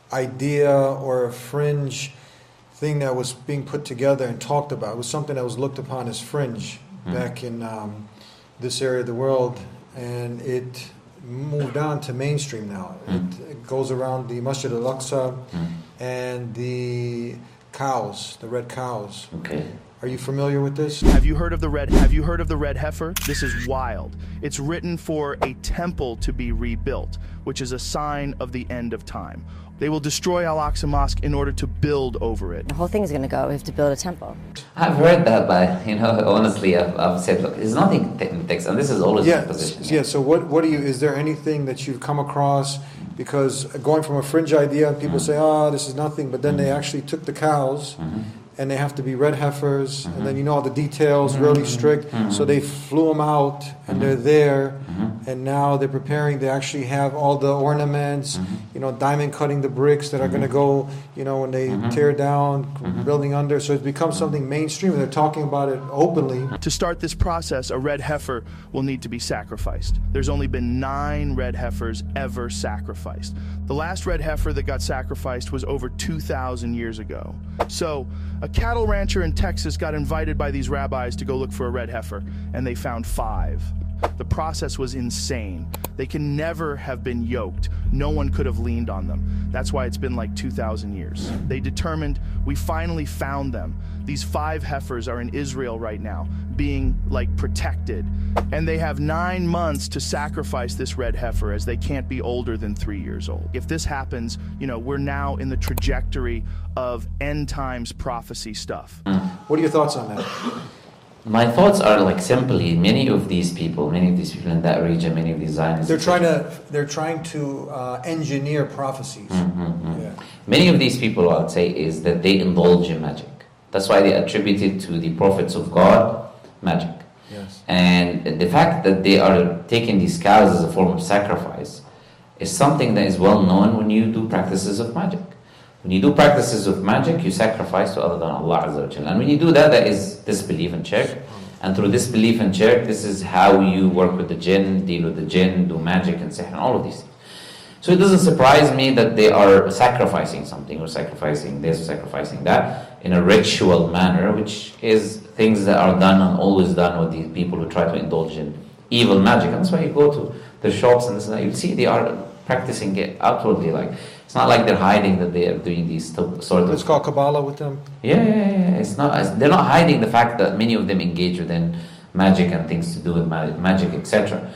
idea or a fringe thing that was being put together and talked about. It was something that was looked upon as fringe mm. back in um, this area of the world, and it moved on to mainstream now. Mm. It, it goes around the Masjid al-Aqsa mm. and the cows, the red cows. Okay. Are you familiar with this? Have you heard of the red have you heard of the red heifer? This is wild. It's written for a temple to be rebuilt, which is a sign of the end of time. They will destroy Al-Aqsa Mosque in order to build over it. The whole thing's going to go. We have to build a temple. I've heard that, but you know, honestly, I've, I've said, look, there's nothing in the text, and this is always yeah, my position. Yeah. So, what what do you? Is there anything that you've come across? Because going from a fringe idea, people mm-hmm. say, "Oh, this is nothing," but then mm-hmm. they actually took the cows. Mm-hmm. And they have to be red heifers, mm-hmm. and then you know all the details, mm-hmm. really strict. Mm-hmm. So they flew them out, and mm-hmm. they're there, mm-hmm. and now they're preparing. They actually have all the ornaments, mm-hmm. you know, diamond cutting the bricks that are mm-hmm. going to go, you know, when they mm-hmm. tear down, mm-hmm. building under. So it's become something mainstream, and they're talking about it openly. To start this process, a red heifer will need to be sacrificed. There's only been nine red heifers ever sacrificed. The last red heifer that got sacrificed was over two thousand years ago. So, a cattle rancher in Texas got invited by these rabbis to go look for a red heifer, and they found five. The process was insane. They can never have been yoked. No one could have leaned on them. That's why it's been like two thousand years. They determined, we finally found them. These five heifers are in Israel right now, being like protected. And they have nine months to sacrifice this red heifer, as they can't be older than three years old. If this happens, you know, we're now in the trajectory of end times prophecy stuff. What are your thoughts on that? My thoughts are like simply, many of these people, many of these people in that region, many of these Zionists, They're trying to they're trying to uh, engineer prophecies. Mm-hmm, mm-hmm. Yeah. Many of these people, I'd say, is that they indulge in magic. That's why they attributed to the prophets of God magic. Yes. And the fact that they are taking these cows as a form of sacrifice is something that is well known when you do practices of magic. When you do practices of magic, you sacrifice to other than Allah Azza wa Jalla. And when you do that, that is disbelief and shirk. And through disbelief and shirk, this is how you work with the jinn, deal with the jinn, do magic and sihr and all of these things. So it doesn't surprise me that they are sacrificing something, or sacrificing this, or sacrificing that, in a ritual manner, which is things that are done and always done with these people who try to indulge in evil magic. And that's why you go to the shops and this and that, you'll see they are practicing it outwardly. Like, it's not like they're hiding that they are doing these sort of... It's called Kabbalah with them? Yeah, yeah, yeah. It's not, they're not hiding the fact that many of them engage within magic and things to do with magic, et cetera.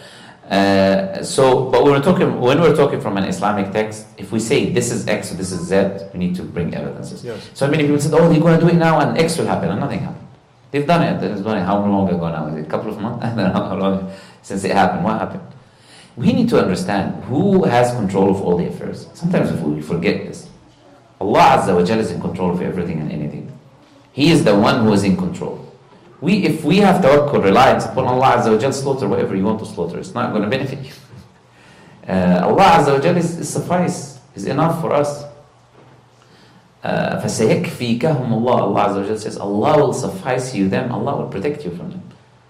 Uh, so, but we were talking, when we're talking from an Islamic text, if we say this is X or this is Z, we need to bring evidences. Yes. So many people said, oh, they're going to do it now and X will happen, and nothing happened. They've done it. They've done it. How long ago now? Is it a couple of months? I don't know how long since it happened. What happened? We need to understand who has control of all the affairs. Sometimes we forget this. Allah Azza wa Jalla is in control of everything and anything. He is the one who is in control. We, if we have tawakkul, reliance upon Allah Azza wa Jalla, slaughter whatever you want to slaughter. It's not going to benefit you. Uh, Allah Azza wa Jalla is, is suffice, is enough for us. فَسَيَكْفِيكَهُمُ اللَّهُ Allah Azza wa Jalla says, Allah will suffice you them, Allah will protect you from them.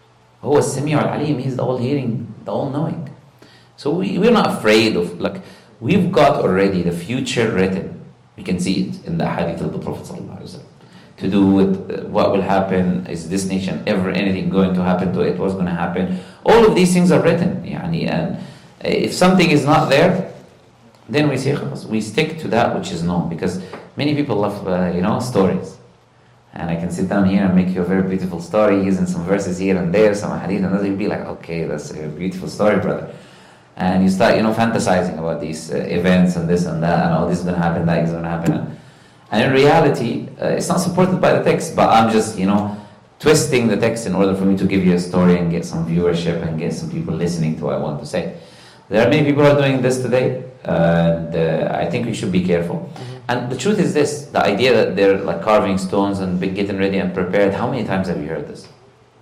هو السميع العليم, He's the all-hearing, the all-knowing. So we, we're not afraid of, like, we've got already the future written. We can see it in the hadith of the Prophet ﷺ. To do with what will happen, is this nation ever anything going to happen to it, what's going to happen. All of these things are written. Yani, and if something is not there, then we say, we stick to that which is known. Because many people love, uh, you know, stories. And I can sit down here and make you a very beautiful story using some verses here and there, some hadith, and then you'll be like, okay, that's a beautiful story, brother. And you start, you know, fantasizing about these uh, events and this and that, and oh, this is going to happen, that is going to happen. And in reality, uh, it's not supported by the text, but I'm just, you know, twisting the text in order for me to give you a story and get some viewership and get some people listening to what I want to say. There are many people who are doing this today, and uh, I think we should be careful. Mm-hmm. And the truth is this, the idea that they're like carving stones and getting ready and prepared, how many times have you heard this?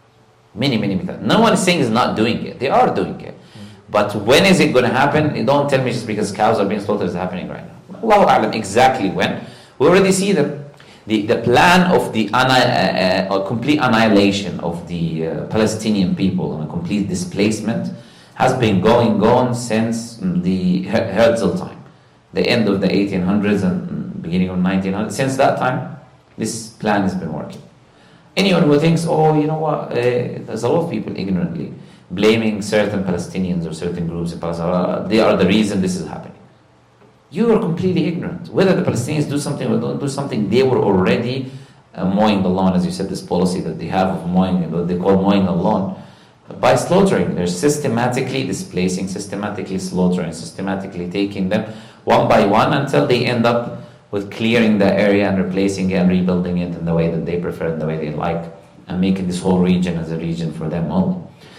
Many, many, many times. No one is saying is not doing it. They are doing it. But when is it going to happen? Don't tell me just because cows are being slaughtered is happening right now. Allahu A'lam exactly when. We already see them. The, the plan of the anni- uh, uh, complete annihilation of the uh, Palestinian people and a complete displacement has been going on since the Herzl time, the end of the eighteen hundreds and beginning of nineteen hundreds. Since that time, this plan has been working. Anyone who thinks, oh, you know what, uh, there's a lot of people ignorantly blaming certain Palestinians or certain groups in Palestine, they are the reason this is happening. You are completely ignorant. Whether the Palestinians do something or don't do something, they were already uh, mowing the lawn, as you said, this policy that they have of mowing, what they call mowing the lawn, by slaughtering. They're systematically displacing, systematically slaughtering, systematically taking them one by one until they end up with clearing the area and replacing it and rebuilding it in the way that they prefer, in the way they like, and making this whole region as a region for them only.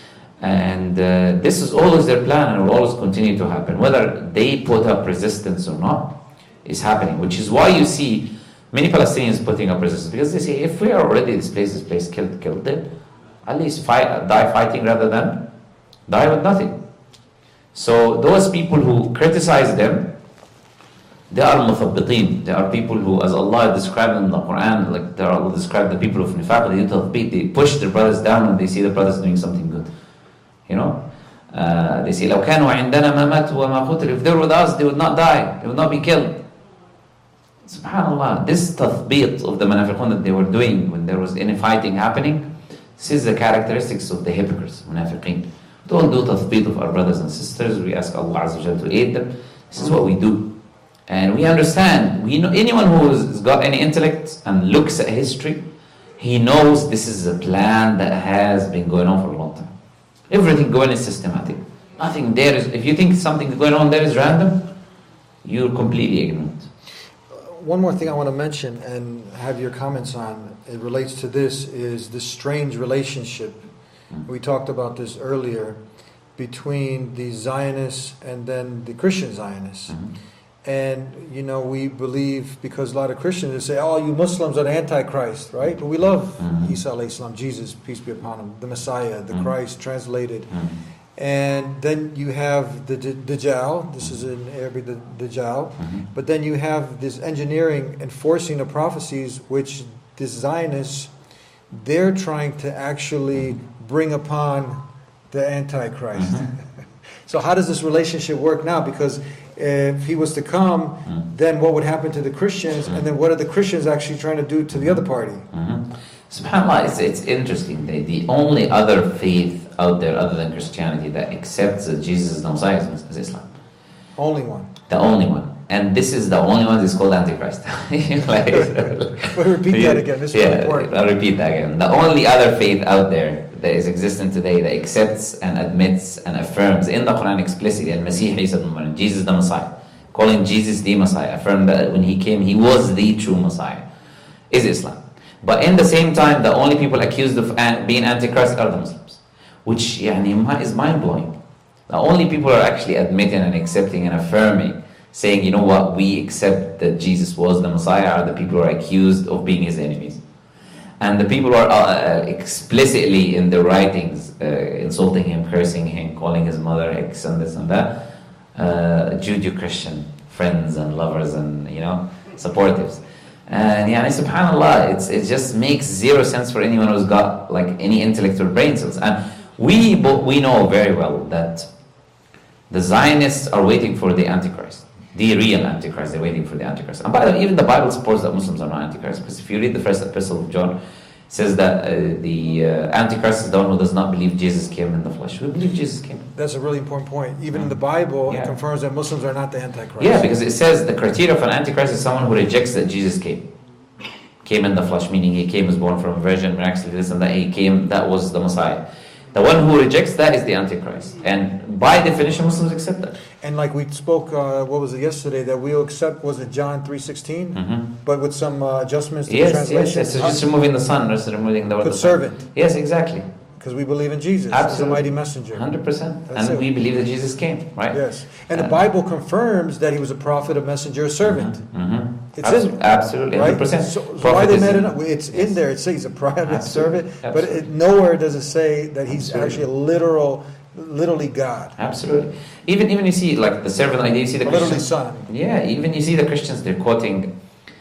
And uh, this is always their plan and will always continue to happen. Whether they put up resistance or not is happening, which is why you see many Palestinians putting up resistance, because they say, if we are already displaced, displaced, killed, killed, then at least fight, die fighting rather than die with nothing. So those people who criticize them, they are muthabbitin. They are people who, as Allah described in the Quran, like they are described the people of nifaq, they, they push their brothers down when they see the brothers doing something good. You know, uh, they say, لو كانوا عندنا ما ماتوا وما قتلوا. If they were with us, they would not die, they would not be killed. Subhanallah, this tathbit of the munafiqun that they were doing when there was any fighting happening, this is the characteristics of the hypocrites, munafiqeen, Don't do tathbit of our brothers and sisters. We ask Allah Azza wa Jalla to aid them. This is what we do. And we understand, we know anyone who has got any intellect and looks at history, he knows this is a plan that has been going on for a long time. Everything going is systematic. Nothing there is, if you think something going on there is random, you're completely ignorant. One more thing I want to mention and have your comments on, it relates to this, is this strange relationship. Mm. We talked about this earlier, between the Zionists and then the Christian Zionists. Mm-hmm. And, you know, we believe, because a lot of Christians say, oh, you Muslims are the Antichrist, right? But we love mm-hmm. Isa alayhi salam, Jesus, peace be upon him, the Messiah, the mm-hmm. Christ, translated. Mm-hmm. And then you have the D- Dajjal, this is in Arabic, the Dajjal. Mm-hmm. But then you have this engineering enforcing the prophecies, which the Zionists, they're trying to actually bring upon the Antichrist. Mm-hmm. So how does this relationship work now? Because if he was to come, mm-hmm. then what would happen to the Christians? Mm-hmm. And then what are the Christians actually trying to do to the other party? Mm-hmm. SubhanAllah, it's, it's interesting. The, the only other faith out there other than Christianity that accepts that Jesus is the Messiah is, is Islam. Only one. The only one. And this is the only one that's called Antichrist. like, we'll repeat that again. This is yeah, important. I'll repeat that again. The only other faith out there that is existent today that accepts and admits and affirms in the Quran explicitly Al-Masih Isa ibn Maryam, Jesus the Messiah, calling Jesus the Messiah, affirm that when he came he was the true Messiah, is Islam. But in the same time, the only people accused of being Antichrist are the Muslims, which yani, is mind-blowing. The only people who are actually admitting and accepting and affirming, saying, you know what, we accept that Jesus was the Messiah, are the people who are accused of being his enemies. And the people who are uh, explicitly in their writings uh, insulting him, cursing him, calling his mother X and this and that, uh, Judeo-Christian friends and lovers and, you know, supportives. And yeah, subhanAllah, it's, it just makes zero sense for anyone who's got like any intellectual brain cells. And we we know very well that the Zionists are waiting for the Antichrist, the real Antichrist. They're waiting for the Antichrist. And by the way, even the Bible supports that Muslims are not Antichrist, because if you read the first epistle of John, it says that uh, the uh, Antichrist is the one who does not believe Jesus came in the flesh. We believe Jesus came. That's a really important point. Even mm. in the Bible, yeah. it confirms that Muslims are not the Antichrist. Yeah, because it says the criteria of an Antichrist is someone who rejects that Jesus came. Came in the flesh, meaning he came, was born from a virgin, miraculously this and that, he came, that was the Messiah. The one who rejects that is the Antichrist. And by definition, Muslims accept that. And like we spoke, uh, what was it yesterday, that we'll accept, was it John three sixteen? Mm-hmm. But with some uh, adjustments to yes, the translation? Yes, yes, it's just removing the son, just removing the word the servant. Son. Yes, exactly. Because we believe in Jesus Absolutely. as a mighty messenger. one hundred percent. That's and it. we believe that Jesus came, right? Yes. And uh, the Bible confirms that he was a prophet, a messenger, a servant. Mm-hmm. Mm-hmm. It's Abs- in Absolutely, one hundred percent. Right? So, so why they made it up? It's yes. in there. It says he's a prophet, Absolutely. servant. Absolutely. But it, nowhere does it say that he's Absolutely. actually a literal, literally God. Absolutely. Even even you see like the servant idea, you see the literally Christians. son. Yeah, even you see the Christians, they're quoting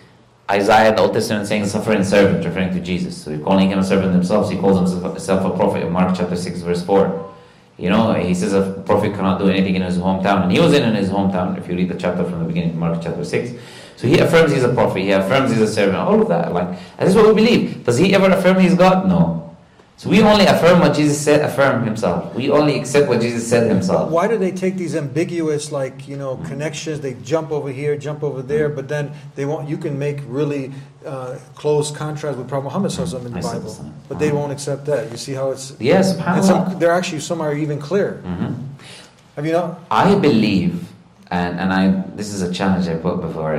Isaiah in the Old Testament saying suffering servant, referring to Jesus. So they're calling him a servant themselves. He calls himself a prophet in Mark chapter six, verse four. You know, he says a prophet cannot do anything in his hometown. And he was in, in his hometown, if you read the chapter from the beginning, Mark chapter six. So he affirms he's a prophet, he affirms he's a servant, all of that. Like, and this is what we believe. Does he ever affirm he's God? No. So we only affirm what Jesus said, affirm himself. We only accept what Jesus said himself. Why do they take these ambiguous, like, you know, connections? They jump over here, jump over there, but then they won't. You can make really uh, close contrast with Prophet Muhammad sallallahu alaihi wasallam in the Bible, but they won't accept that. You see how it's yes. And some, they're actually some are even clear. Mm-hmm. Have you know? I believe, and and I this is a challenge I put before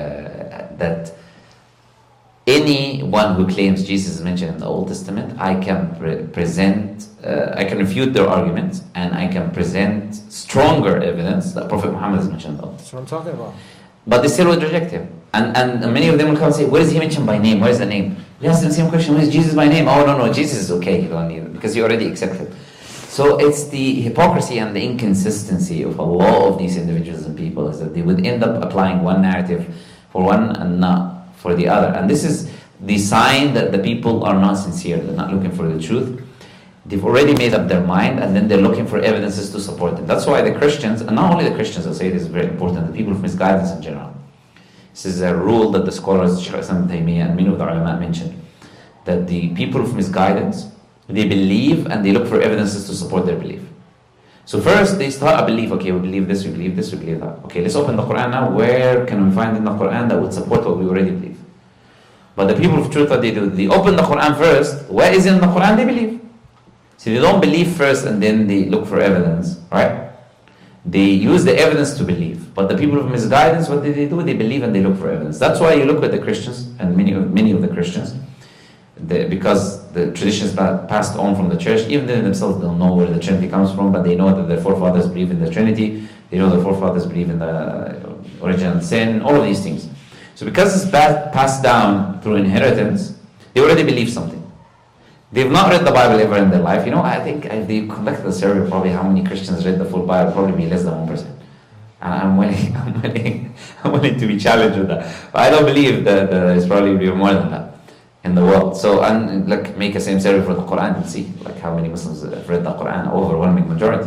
uh, that. Anyone who claims Jesus is mentioned in the Old Testament, I can pre- present, uh, I can refute their arguments, and I can present stronger evidence that Prophet Muhammad is mentioned in the Old Testament. That's what I'm talking about. But they still would reject him. And and many of them will come and say, where is he mentioned by name? Where is the name? We ask them the same question, where is Jesus by name? Oh, no, no, Jesus is okay, you don't need it, because you already accepted. So it's the hypocrisy and the inconsistency of a lot of these individuals and people, is that they would end up applying one narrative for one and not for the other. And this is the sign that the people are not sincere, they're not looking for the truth. They've already made up their mind, and then they're looking for evidences to support them. That's why the Christians, and not only the Christians, I'll say this is very important, the people of misguidance in general. This is a rule that the scholars, Shaykh Islam Ibn Taymiyyah and many of the ulama mentioned, that the people of misguidance, they believe and they look for evidences to support their belief. So first they start a belief, okay, we believe this, we believe this, we believe that. Okay, let's open the Quran now. Where can we find in the Quran that would support what we already believe? But the people of truth, what they do, they open the Quran first. Where is it in the Quran they believe? So they don't believe first and then they look for evidence, right? They use the evidence to believe. But the people of misguidance, what do they do? They believe and they look for evidence. That's why you look at the Christians, and many of, many of the Christians, the, because the traditions passed on from the church, even they themselves don't know where the Trinity comes from, but they know that their forefathers believe in the Trinity, they know their forefathers believe in the origin of sin, all of these things. So because it's passed down through inheritance, they already believe something. They've not read the Bible ever in their life. You know, I think if they conduct the survey, probably how many Christians read the full Bible, probably be less than one percent. And I'm willing, I'm willing, I'm willing to be challenged with that. But I don't believe that uh, it's probably be more than that in the world. So, and like make a same survey for the Quran and see like how many Muslims have read the Quran, overwhelming majority.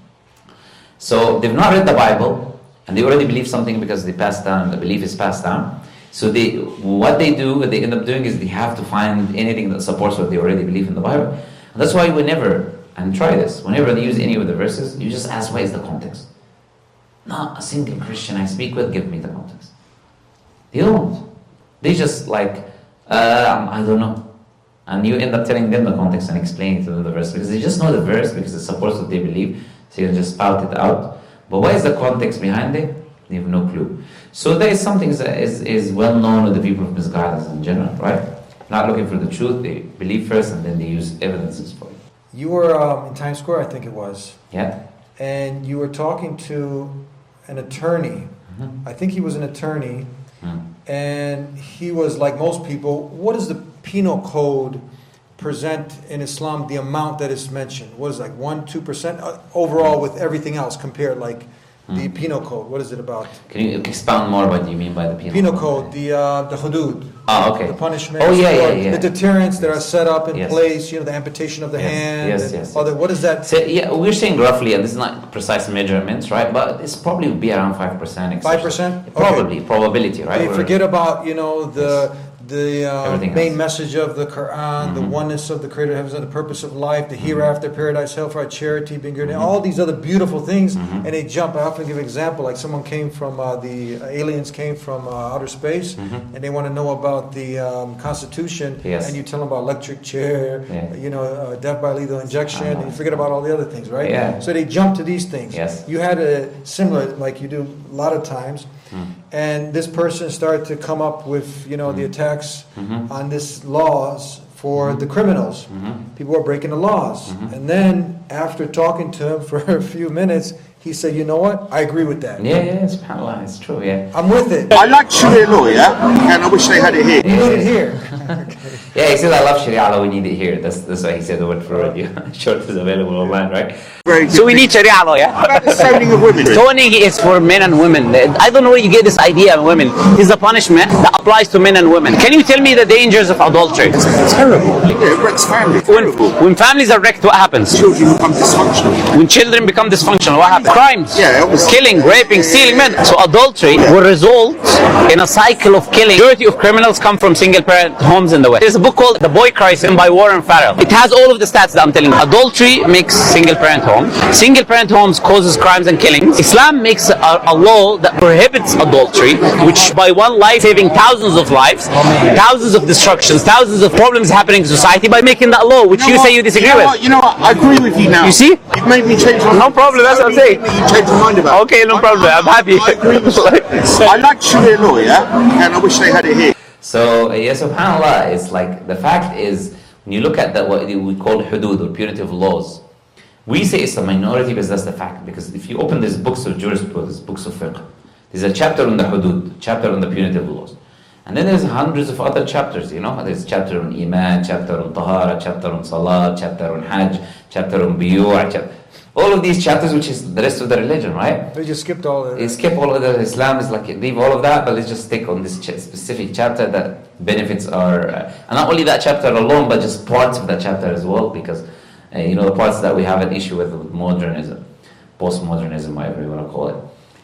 So they've not read the Bible, and they already believe something because they passed down, the belief is passed down. So they, what they do, what they end up doing is they have to find anything that supports what they already believe in the Bible. And that's why whenever, and try this, whenever they use any of the verses, you just ask, what is the context? Not a single Christian I speak with, give me the context. They don't. They just like, uh, I don't know. And you end up telling them the context and explaining to them the verse, because they just know the verse because it supports what they believe, so you can just spout it out. But what is the context behind it? They have no clue. So there is something that is, is well known with the people of misguidance in general, right? Not looking for the truth, they believe first and then they use evidences for it. You were um, in Times Square, I think it was. Yeah. And you were talking to an attorney. Mm-hmm. I think he was an attorney. Mm-hmm. And he was, like most people, what does the penal code present in Islam, the amount that is mentioned? What is it, like one, two percent overall with everything else compared, like the mm. penal code? What is it about? Can you expound more what you mean by the penal, penal code? code? The uh, the hudud. Oh, okay. The punishments. Oh, yeah, yeah, yeah. The deterrents that are set up in yes. place. You know, the amputation of the yes. hand. Yes, and yes. Other, what is that? So, yeah, we're saying roughly, and this is not precise measurements, right? But it's probably would be around five percent. Five percent. Probably probability, right? They forget about you know the. Yes. The uh, main else. message of the Quran, mm-hmm. the oneness of the Creator of heavens and the purpose of life, the hereafter, paradise, hellfire, charity, being good, and all these other beautiful things, mm-hmm. and they jump. I often give an example, like someone came from, uh, the uh, aliens came from uh, outer space, mm-hmm. and they want to know about the um, Constitution, yes. and you tell them about electric chair, yeah. you know, uh, death by lethal injection, and you forget about all the other things, right? Yeah. So they jump to these things. Yes. You had a similar, like you do a lot of times, mm. and this person started to come up with, you know, mm. the attacks mm-hmm. on this laws for mm-hmm. the criminals. Mm-hmm. People are breaking the laws. Mm-hmm. And then after talking to him for a few minutes, he said, you know what? I agree with that. Yeah, yeah, subhanAllah, it's true, yeah. I'm with it. I like Sharia law, yeah? And I wish they had it here. You need it here. Yeah, he said, I love Sharia law, we need it here. That's that's why he said the word for radio. Sure, it's available online, right? Very so we need Sharia law, yeah? What about the stoning of women? Stoning is for men and women. I don't know where you get this idea of women. It's a punishment that applies to men and women. Can you tell me the dangers of adultery? It's terrible. Yeah, it wrecks family. When, when families are wrecked, what happens? Children become dysfunctional. When children become dysfunctional, what happens? Crimes. Yeah, it was, killing, raping, stealing men. So adultery yeah. will result in a cycle of killing. The majority of criminals come from single-parent homes in the West. There's a book called The Boy Crisis by Warren Farrell. It has all of the stats that I'm telling you. Adultery makes single-parent homes. Single-parent homes causes crimes and killings. Islam makes a, a law that prohibits adultery, which by one life saving thousands of lives, thousands of destructions, thousands of problems happening in society by making that law, which you, know you say you disagree you know with. What? You know what? I agree with you now. You see? You've made me change my mind. No problem, that's what I'm saying. You changed my mind about it. Okay, no problem. I'm happy. I agree with you. I like Sharia law, yeah? And I wish they had it here. So, yeah, subhanAllah, it's like, the fact is, when you look at that, what we call hudud, or punitive laws, we say it's a minority because that's the fact. Because if you open these books of jurisprudence, books of fiqh, there's a chapter on the hudud, chapter on the punitive laws. And then there's hundreds of other chapters, you know. There's chapter on iman, chapter on tahara, chapter on salah, chapter on hajj, chapter on biyu'ah, chapter... all of these chapters, which is the rest of the religion, right? They just skipped all of that. They skip all of that. Islam is like, leave all of that, but let's just stick on this ch- specific chapter that benefits our... Uh, and not only that chapter alone, but just parts of that chapter as well, because, uh, you know, the parts that we have an issue with, with modernism, postmodernism, whatever you want to call it.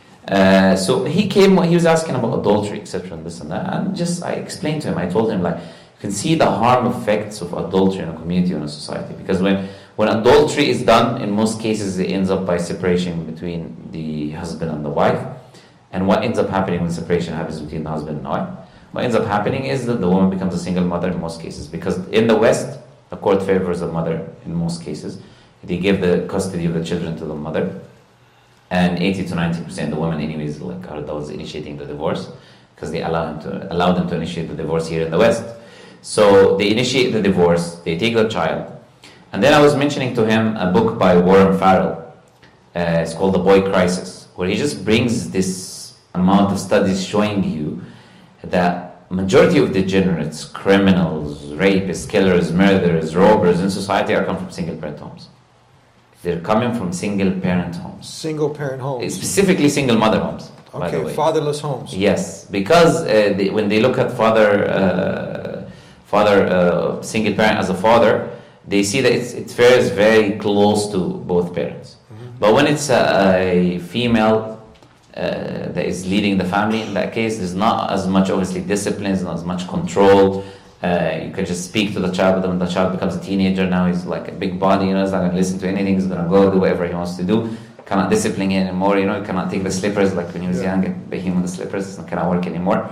Uh, so he came, he was asking about adultery, et cetera, and this and that, and just, I explained to him, I told him, like, you can see the harm effects of adultery in a community or in a society, because when When adultery is done, in most cases it ends up by separation between the husband and the wife. And what ends up happening when separation happens between the husband and the wife? What ends up happening is that the woman becomes a single mother in most cases. Because in the West, the court favors the mother in most cases. They give the custody of the children to the mother. And eighty to ninety percent of the women anyways like, are those initiating the divorce, because they allow them, to, allow them to initiate the divorce here in the West. So they initiate the divorce, they take the child. And then I was mentioning to him a book by Warren Farrell. Uh, it's called The Boy Crisis, where he just brings this amount of studies showing you that majority of degenerates, criminals, rapists, killers, murderers, robbers in society are coming from single-parent homes. They're coming from single-parent homes. Single-parent homes. Specifically single-mother homes, by Okay, the way. fatherless homes. Yes, because uh, they, when they look at father, uh, father, uh, single-parent as a father, they see that it's, it fares very close to both parents. Mm-hmm. But when it's a, a female uh, that is leading the family, in that case, there's not as much, obviously, discipline, there's not as much control. Uh, you can just speak to the child, but when the child becomes a teenager, now he's like a big body, you know, he's not going to listen to anything, he's going to go do whatever he wants to do. You cannot discipline him anymore, you know, you cannot take the slippers like when he was yeah. young and beat him with the slippers, it's not going to work anymore.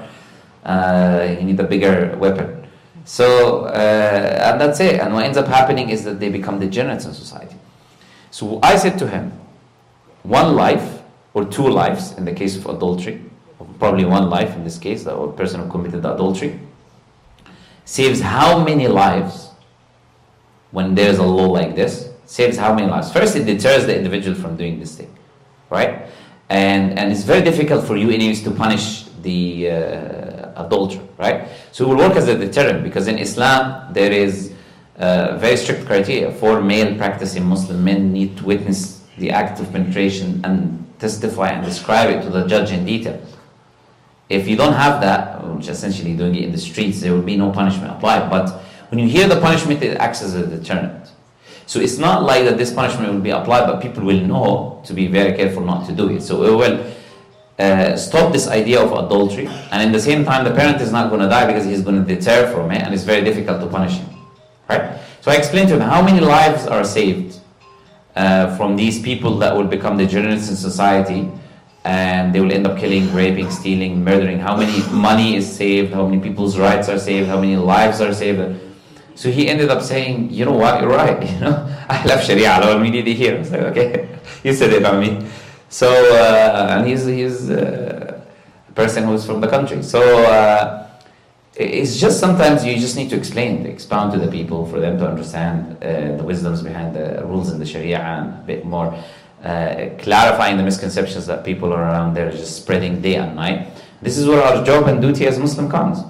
Uh, you need a bigger weapon. So, uh, and that's it. And what ends up happening is that they become degenerates in society. So I said to him, one life or two lives in the case of adultery, or probably one life in this case, the person who committed the adultery, saves how many lives when there's a law like this? Saves how many lives? First, it deters the individual from doing this thing, right? And and it's very difficult for you anyways to punish the uh, adulterer, right? So it will work as a deterrent, because in Islam there is uh, very strict criteria. For male practicing Muslim men need to witness the act of penetration and testify and describe it to the judge in detail. If you don't have that, which essentially doing it in the streets, there will be no punishment applied. But when you hear the punishment, it acts as a deterrent. So it's not like that this punishment will be applied, but people will know to be very careful not to do it. So it will uh, stop this idea of adultery, and in the same time, the parent is not going to die because he's going to deter from it, and it's very difficult to punish him. Right? So I explained to him how many lives are saved uh, from these people that will become degenerates in society. And they will end up killing, raping, stealing, murdering. How many money is saved? How many people's rights are saved? How many lives are saved? So he ended up saying, you know what, you're right. You know, I love Sharia. I love immediately here. I was like, okay, you said it on me. So, uh, and he's he's uh, a person who's from the country. So uh, it's just sometimes you just need to explain, expound to the people for them to understand uh, the wisdoms behind the rules in the Sharia and a bit more. Uh, clarifying the misconceptions that people are around there just spreading day and night. This is where our job and duty as Muslim comes.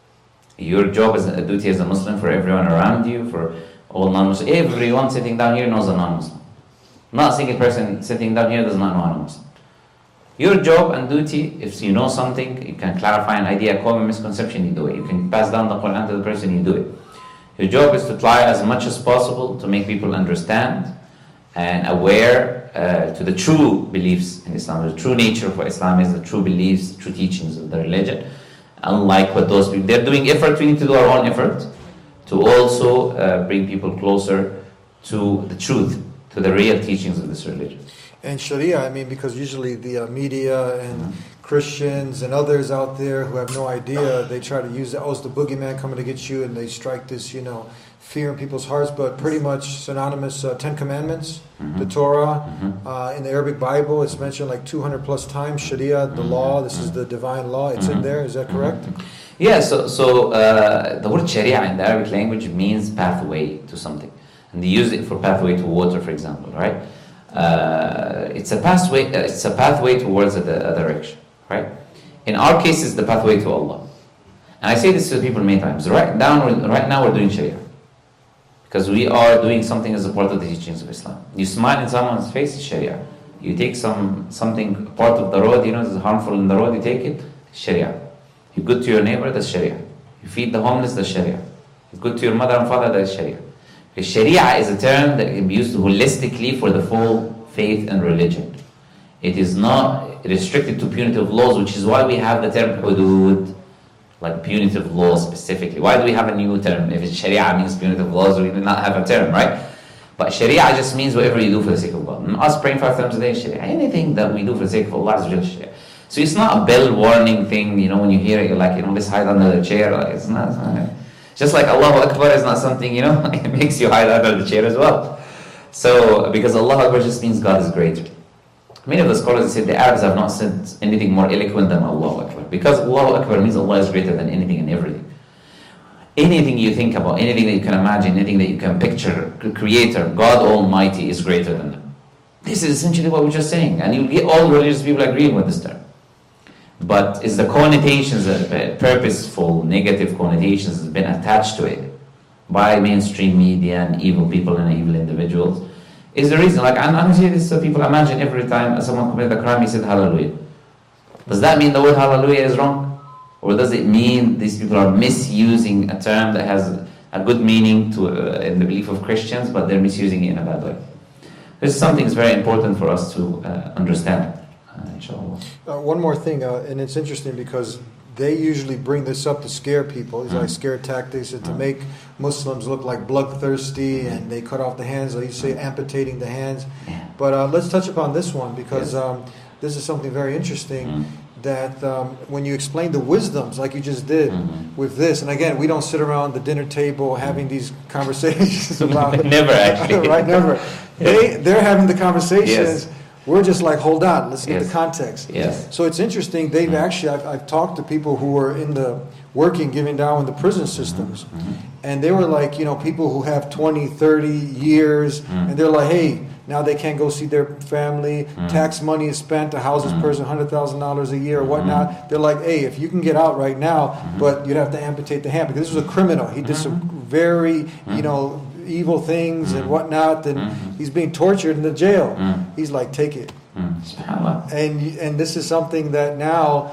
Your job as a duty as a Muslim for everyone around you, for all non-Muslims. Everyone sitting down here knows a non-Muslim. Not a single person sitting down here does not know a non-Muslim. Your job and duty, if you know something, you can clarify an idea, a common misconception, you do it. You can pass down the Quran to the person, you do it. Your job is to try as much as possible to make people understand and aware uh, to the true beliefs in Islam. The true nature of what Islam is, the true beliefs, the true teachings of the religion. Unlike what those people, they're doing effort, we need to do our own effort to also uh, bring people closer to the truth, to the real teachings of this religion. And Sharia, I mean, because usually the uh, media and mm-hmm. Christians and others out there who have no idea, they try to use, oh, it's the boogeyman coming to get you, and they strike this, you know, fear in people's hearts, but pretty much synonymous, uh, Ten Commandments, mm-hmm. the Torah, mm-hmm. uh, in the Arabic Bible, it's mentioned like two hundred plus times, Sharia, the mm-hmm. law, this is the divine law, it's mm-hmm. in there, is that correct? Yeah, so, so uh, the word Sharia in the Arabic language means pathway to something. And they use it for pathway to water, for example, right? Uh, it's a pathway. Uh, it's a pathway towards a, a direction, right? In our case, it's the pathway to Allah. And I say this to people many times. Right down, right now, we're doing Sharia because we are doing something as a part of the teachings of Islam. You smile in someone's face, it's Sharia. You take some something part of the road, you know, is harmful in the road. You take it, Sharia. You're good to your neighbor, that's Sharia. You feed the homeless, that's Sharia. You're good to your mother and father, that's Sharia. Because Sharia is a term that can be used holistically for the full faith and religion. It is not restricted to punitive laws, which is why we have the term hudud, like punitive laws specifically. Why do we have a new term? If it's Sharia means punitive laws, we do not have a term, right? But Sharia just means whatever you do for the sake of God. And us praying five times a day is Sharia. Anything that we do for the sake of Allah is real Sharia. So it's not a bell warning thing, you know, when you hear it, you're like, you know, let's hide under the chair. Like, it's not, it's not. Just like Allahu Akbar is not something, you know, it makes you hide under the chair as well. So, because Allahu Akbar just means God is greater. Many of the scholars say the Arabs have not said anything more eloquent than Allahu Akbar. Because Allahu Akbar means Allah is greater than anything and everything. Anything you think about, anything that you can imagine, anything that you can picture, the Creator, God Almighty is greater than them. This is essentially what we're just saying. And you get all religious people agreeing with this term. But is the connotations, uh, purposeful, negative connotations has been attached to it by mainstream media and evil people and evil individuals, is the reason. Like, and honestly, this uh, people imagine every time someone committed a crime, he said hallelujah. Does that mean the word hallelujah is wrong? Or does it mean these people are misusing a term that has a good meaning to uh, in the belief of Christians, but they're misusing it in a bad way? This is something that's very important for us to uh, understand. Uh, inshallah. Uh, one more thing, uh, and it's interesting because they usually bring this up to scare people. It's mm. like scare tactics and to make Muslims look like bloodthirsty, and they cut off the hands. Like you say, amputating the hands. Yeah. But uh, let's touch upon this one because yes. um, this is something very interesting. Mm. That um, when you explain the wisdoms, like you just did mm-hmm. with this, and again, we don't sit around the dinner table having these conversations about it. Never actually, right? Never. They they're having the conversations. Yes. We're just like, hold on, let's get yes. the context. Yes. So it's interesting. They've mm-hmm. actually, I've, I've talked to people who were in the working, giving down in the prison systems, mm-hmm. and they were like, you know, people who have twenty, thirty years, mm-hmm. and they're like, hey, now they can't go see their family. Mm-hmm. Tax money is spent to house this mm-hmm. person one hundred thousand dollars a year or whatnot. Mm-hmm. They're like, hey, if you can get out right now, mm-hmm. but you'd have to amputate the hand because this was a criminal. He did some very, mm-hmm. you know, evil things mm-hmm. and whatnot, and mm-hmm. he's being tortured in the jail. Mm-hmm. He's like, take it. Mm-hmm. And and this is something that now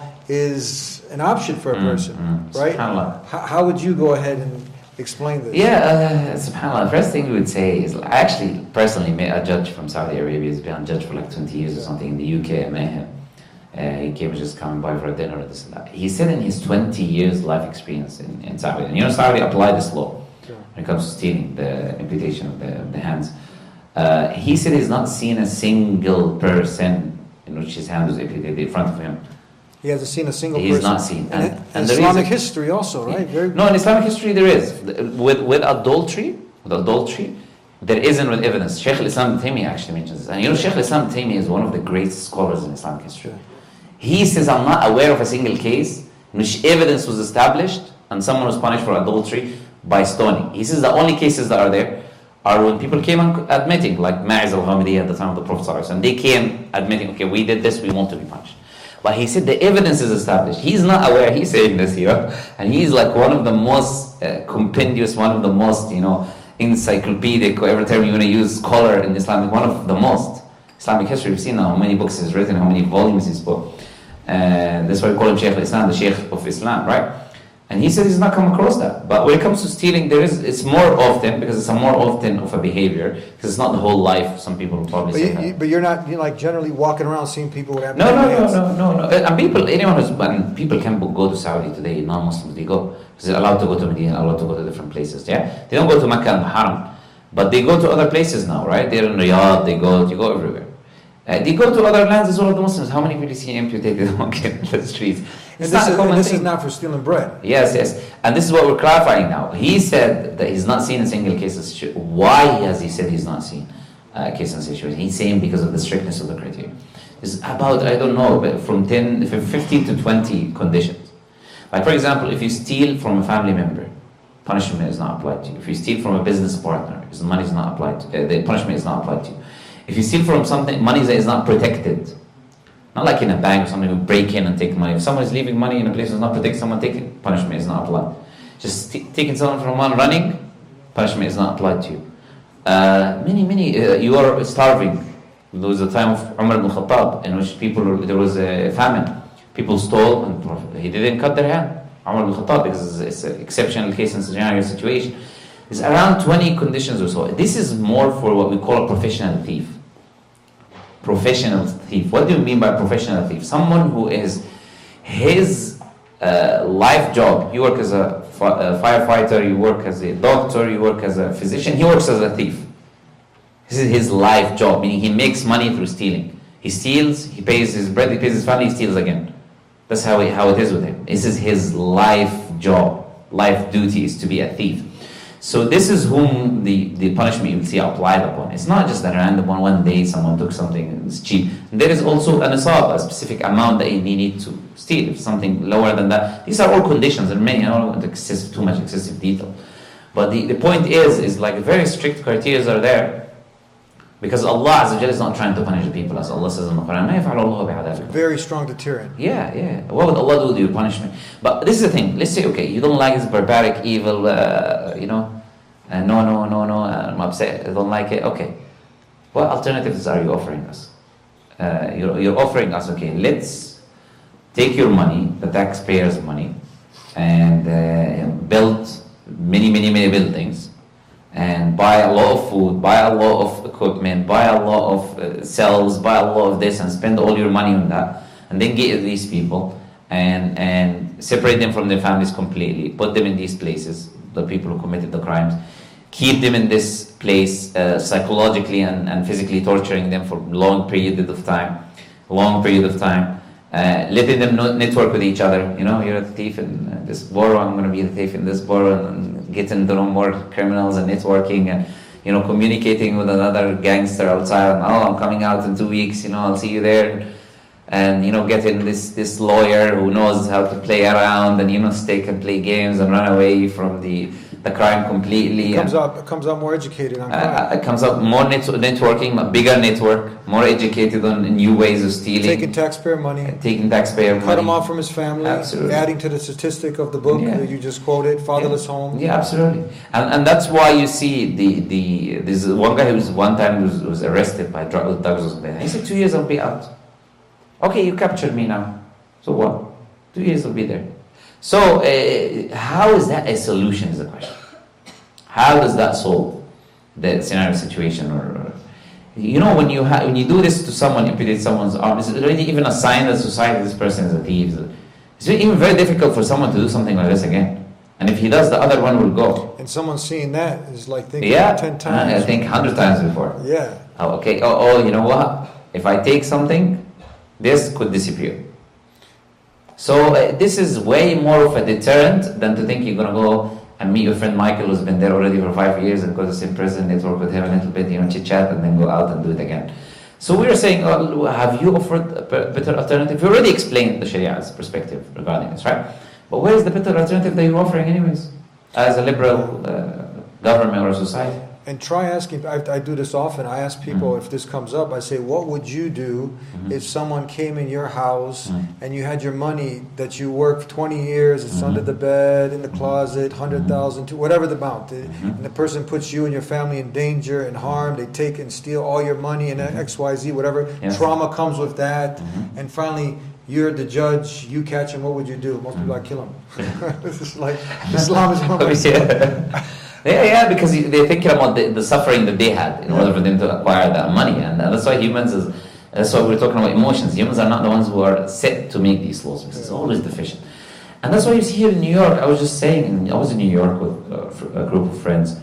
is an option for a person, mm-hmm. right? How, how would you go ahead and explain this? Yeah, uh, subhanAllah. The first thing we would say is, I actually personally met a judge from Saudi Arabia. He's been a judge for like twenty years or something in the U K. I met him. Uh, he came just coming by for a dinner or this and that. He said in his twenty years life experience in, in Saudi, and you know Saudi apply this law yeah. when it comes to stealing, the amputation of the, of the hands. Uh, he said he's not seen a single person in which his hand was amputated in front of him. He hasn't seen a single He's person. not seen. And, and, and Islamic reason, history also, right? Very no, in Islamic history there is. With with adultery, with adultery, there isn't with evidence. Shaykh al-Islam Ibn Taymiyyah actually mentions this. And you know, Shaykh al-Islam Ibn Taymiyyah is one of the greatest scholars in Islamic history. He says, I'm not aware of a single case in which evidence was established and someone was punished for adultery by stoning. He says the only cases that are there are when people came admitting, like Ma'iz al-Ghamidi at the time of the Prophet, and they came admitting, okay, we did this, we want to be punished. But he said the evidence is established. He's not aware, he's saying this here, and he's like one of the most uh, compendious, one of the most, you know, encyclopedic, whatever term you want to use, scholar in Islamic, one of the most. Islamic history, we've seen now how many books he's written, how many volumes he's put. And that's why we call him Shaykh al-Islam, the Shaykh of Islam, right? And he said he's not come across that. But when it comes to stealing, there is it's more often, because it's a more often of a behavior, because it's not the whole life. Some people will probably but say you, that. You, but you're not you're like generally walking around seeing people with no, no, no, no, no, no. And people, anyone who's, and people can go to Saudi today, non-Muslims, they go. Because they're allowed to go to Medina, allowed to go to different places, yeah? They don't go to Mecca and Haram, but they go to other places now, right? They're in Riyadh, they go, you go everywhere. Uh, they go to other lands as well as the Muslims. How many people see amputated on the streets? It's and this, is, and this is not for stealing bread. Yes, yes. And this is what we're clarifying now. He said that he's not seen a single case of situation. Why has he said he's not seen a case of situation? He's saying because of the strictness of the criteria. It's about, I don't know, but from ten, fifteen to twenty conditions. Like for example, if you steal from a family member, punishment is not applied to you. If you steal from a business partner, his money is not applied to, uh, the punishment is not applied to you. If you steal from something, money that is not protected, not like in a bank or something, you break in and take money. If someone is leaving money in a place that's not protected, someone taking, punishment is not applied. Just t- taking someone from one running, punishment is not applied to you. Uh, many, many, uh, you are starving. There was a time of Umar ibn Khattab in which people, there was a famine. People stole and he didn't cut their hand. Umar ibn Khattab, because it's an exceptional case and it's a general situation. There's around twenty conditions or so. This is more for what we call a professional thief. Professional thief. What do you mean by professional thief? Someone who is his uh, life job. You work as a, fi- a firefighter, you work as a doctor, you work as a physician, he works as a thief. This is his life job, meaning he makes money through stealing. He steals, he pays his bread, he pays his family, he steals again. That's how, he, how it is with him. This is his life job. Life duty is to be a thief. So this is whom the, the punishment you will see applied upon. It's not just a random one, one day someone took something, it's cheap. There is also an nisab, a specific amount that you need to steal. If something lower than that, these are all conditions, and many, I don't want to excess, too much excessive detail. But the, the point is, is like very strict criteria are there, because Allah Azza wa Jalla is not trying to punish the people, as Allah says in the Quran. مَا يَفْعَلُ اللَّهُ بِعَذَابِكُمْ. Very strong deterrent. Yeah, yeah. What would Allah do with your punishment? But this is the thing. Let's say, okay, you don't like this barbaric, evil, uh, you know, uh, no, no, no, no, uh, I'm upset, I don't like it. Okay. What alternatives are you offering us? Uh, you're, you're offering us, okay, let's take your money, the taxpayers' money, and uh, build many, many, many buildings, and buy a lot of food, buy a lot of equipment, buy a lot of uh, cells, buy a lot of this, and spend all your money on that, and then get these people and and separate them from their families completely, put them in these places, the people who committed the crimes, keep them in this place uh, psychologically and, and physically torturing them for long periods of time, long period of time, uh, letting them no- network with each other. You know, you're a thief in uh, this borough, I'm going to be a thief in this borough, and getting to know more criminals and networking and, you know, communicating with another gangster outside. And, oh, I'm coming out in two weeks, you know, I'll see you there. And, you know, getting this, this lawyer who knows how to play around and, you know, stay and play games and run away from the, the crime completely. It comes and, out, it comes out more educated on crime. Uh, it comes up more net- networking, a bigger network, more educated on new ways of stealing. Taking taxpayer money. Taking taxpayer Cut money. him off from his family. Absolutely. Adding to the statistic of the book Yeah. that you just quoted, Fatherless yeah. Home. Yeah, absolutely. And and that's why you see the, the there's one guy who was one time was, was arrested by drug drugs or something. He said, two years I'll be out. Okay, you captured me now. So what? Two years I'll be there. So uh, how is that a solution is the question. How does that solve the scenario situation? Or, or you know, when you ha- when you do this to someone, amputate someone's arm, is it really even a sign that society, this person is a thief? It's even very difficult for someone to do something like this again. And if he does, the other one will go. And someone seeing that is like thinking Yeah, ten times. I think a hundred times before. Yeah. Oh, okay. Oh, oh, you know what? If I take something, this could disappear. So uh, this is way more of a deterrent than to think you're going to go and meet your friend Michael who's been there already for five years and go to the same prison, network with him a little bit, you know, chit-chat, and then go out and do it again. So we are saying, oh, have you offered a better alternative? We already explained the Sharia's perspective regarding this, right? But where is the better alternative that you're offering anyways, as a liberal uh, government or a society? And try asking, I, I do this often, I ask people mm-hmm. if this comes up, I say, what would you do mm-hmm. if someone came in your house mm-hmm. and you had your money that you worked twenty years, it's mm-hmm. under the bed, in the closet, one hundred thousand, whatever the amount, mm-hmm. and the person puts you and your family in danger and harm, they take and steal all your money and mm-hmm. X Y Z, whatever, yes. trauma comes with that, mm-hmm. and finally, you're the judge, you catch him, what would you do? Most people are kill him. This is like, Islam is one of yeah. yeah, yeah, because they're thinking about the, the suffering that they had in order for them to acquire that money. And that's why humans is, that's why we're talking about emotions. Humans are not the ones who are set to make these laws, because it's always deficient. And that's why you see here in New York, I was just saying, I was in New York with a group of friends,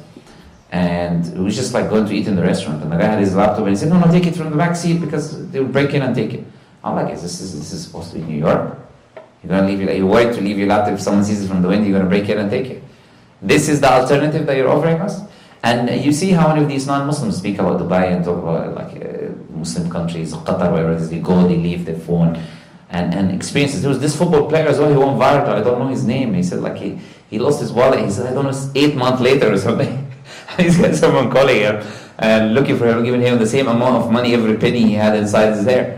and it was just like going to eat in the restaurant, and the guy had his laptop, and he said, no, no, take it from the back seat, because they would break in and take it. I'm like, is this, is, this is supposed to be New York? You're going to leave your, you're worried to leave your laptop, if someone sees it from the window, you're going to break it and take it. This is the alternative that you're offering us? And you see how many of these non-Muslims speak about Dubai and talk about like uh, Muslim countries, Qatar, wherever it is, they go, they leave their phone, and, and experiences. There was this football player as well, he went viral, I don't know his name, he said like he, he lost his wallet, he said, I don't know, it's eight months later or something. He's got someone calling him and looking for him, giving him the same amount of money, every penny he had inside is there.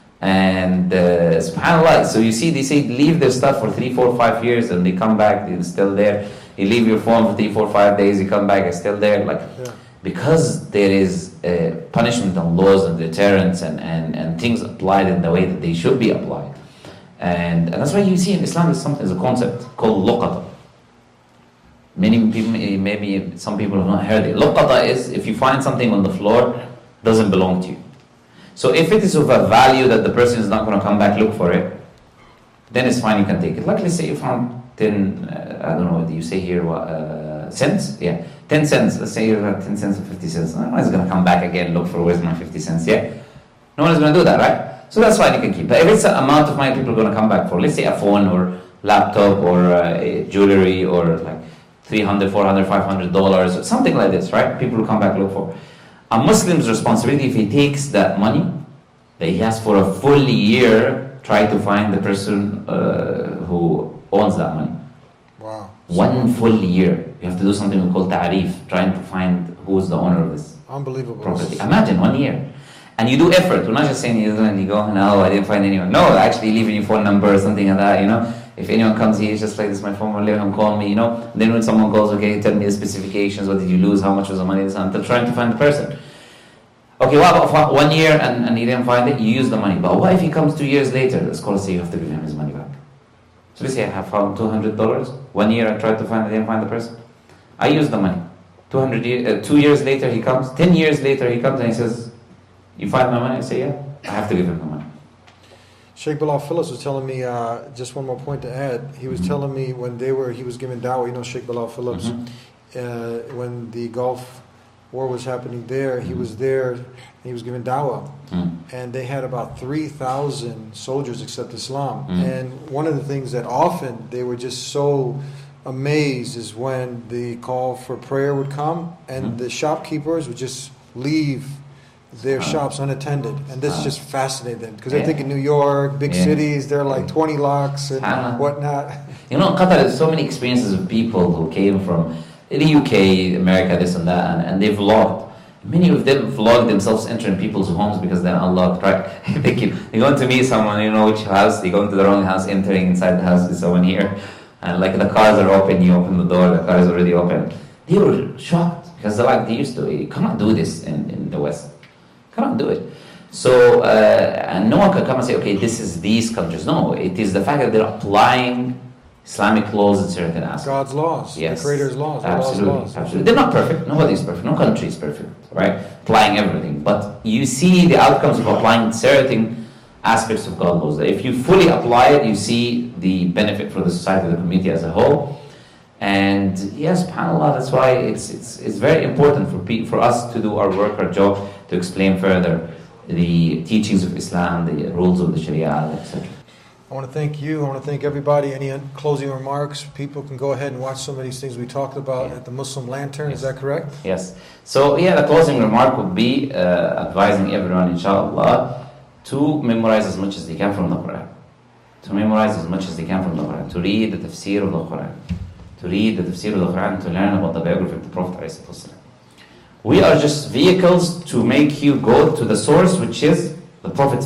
And uh, subhanAllah, so you see, they say leave their stuff for three, four, five years, and they come back, they're still there. You leave your phone for three, four, five days, you come back, it's still there. Like, yeah. Because there is uh, punishment and laws and deterrence and, and, and things applied in the way that they should be applied. And, and that's why you see in Islam there's something, there's a concept called luqata. Many people, maybe some people have not heard it. Luqata is if you find something on the floor, doesn't belong to you. So if it is of a value that the person is not going to come back look for it, then it's fine, you can take it. Like let's say you found ten, uh, I don't know, what do you say here, what, uh, cents? Yeah, ten cents, let's say you have ten cents or fifty cents. No one is going to come back again, look for where's my fifty cents, yeah? No one is going to do that, right? So that's fine, you can keep. But if it's an amount of money people are going to come back for, let's say a phone or laptop or uh, jewelry or like three hundred, four hundred, five hundred dollars, or something like this, right? People will come back look for. A Muslim's responsibility, if he takes that money that he has for a full year, try to find the person uh, who owns that money. Wow. One full year. You have to do something we call ta'rif, trying to find who is the owner of this Unbelievable. property. Imagine one year. And you do effort. We're not just saying you and you go, no, I didn't find anyone. No, actually leaving your phone number or something like that, you know. If anyone comes here, it's just like this, my phone will let him call me, you know. And then when someone calls, okay, tell me the specifications, what did you lose, how much was the money, until trying to find the person. Okay, what about one year and, and you didn't find it, you use the money. But what if he comes two years later? The scholars say you have to give him his money back. So let's say I have found two hundred dollars. One year I tried to find, I didn't find the person. I used the money. two hundred years, uh, two years later he comes. Ten years later he comes and he says, you find my money? I say, yeah. I have to give him the money. Sheikh Bilal Phillips was telling me, uh, just one more point to add. He was mm-hmm. telling me when they were, he was giving dawah, you know Sheikh Bilal Phillips, mm-hmm. uh, when the Gulf War was happening there, he was there, and he was giving dawah. Mm. And they had about three thousand soldiers accept Islam. Mm. And one of the things that often they were just so amazed is when the call for prayer would come, and mm. the shopkeepers would just leave their shops unattended. And this just fascinated them, because yeah. they're thinking New York, big yeah. cities, they're like twenty locks and uh, whatnot. You know, in Qatar, there's so many experiences of people who came from the U K, America, this and that, and, and they vlogged. Many of them vlog themselves entering people's homes because they're unlocked, right? they keep, they go to meet someone, you know which house, they go into the wrong house, entering inside the house, there's someone here, and like the cars are open, you open the door, the car is already open. They were shocked, because they're like, they used to, you cannot do this in, in the West. You cannot do it. So, uh, and no one can come and say, okay, this is these countries. No, it is the fact that they're applying Islamic laws in certain aspects. God's laws, yes. the Creator's laws, absolutely, laws. Absolutely. They're not perfect. Nobody is perfect. No country is perfect, right? Applying everything. But you see the outcomes of applying certain aspects of God's laws. If you fully apply it, you see the benefit for the society, the community as a whole. And yes, subhanAllah, that's why it's it's it's very important for pe- for us to do our work, our job, to explain further the teachings of Islam, the rules of the Sharia, et cetera. I want to thank you. I want to thank everybody. Any closing remarks? People can go ahead and watch some of these things we talked about yeah. at the Muslim Lantern. Yes. Is that correct? Yes. So yeah, the closing remark would be uh, advising everyone, inshallah, to memorize as much as they can from the Quran. To memorize as much as they can from the Quran. To read the tafsir of the Quran. To read the tafsir of the Quran. To learn about the biography of the Prophet ﷺ. We are just vehicles to make you go to the source, which is the Prophet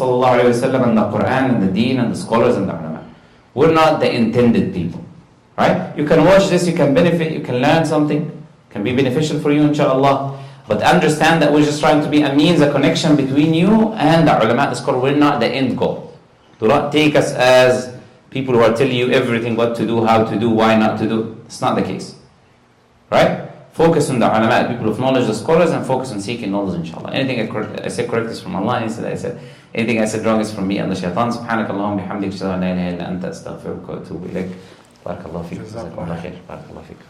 ﷺ and the Quran and the Deen and the scholars and the ulama. We're not the intended people, right? You can watch this, you can benefit, you can learn something, can be beneficial for you, inshallah. But understand that we're just trying to be a means, a connection between you and the ulama, the scholar. We're not the end goal. Do not take us as people who are telling you everything, what to do, how to do, why not to do. It's not the case, right? Focus on the ulama, people of knowledge, the scholars, and focus on seeking knowledge, inshallah. Anything I, correct, I said correct is from Allah, anything I said, anything I said wrong is from me and the shaitan. Subhanak Allahumma bihamdik, shalla la ilaha illa anta, astaghfiruka wa atubu ilayk. Barakallahu feek. Barakallahu feek.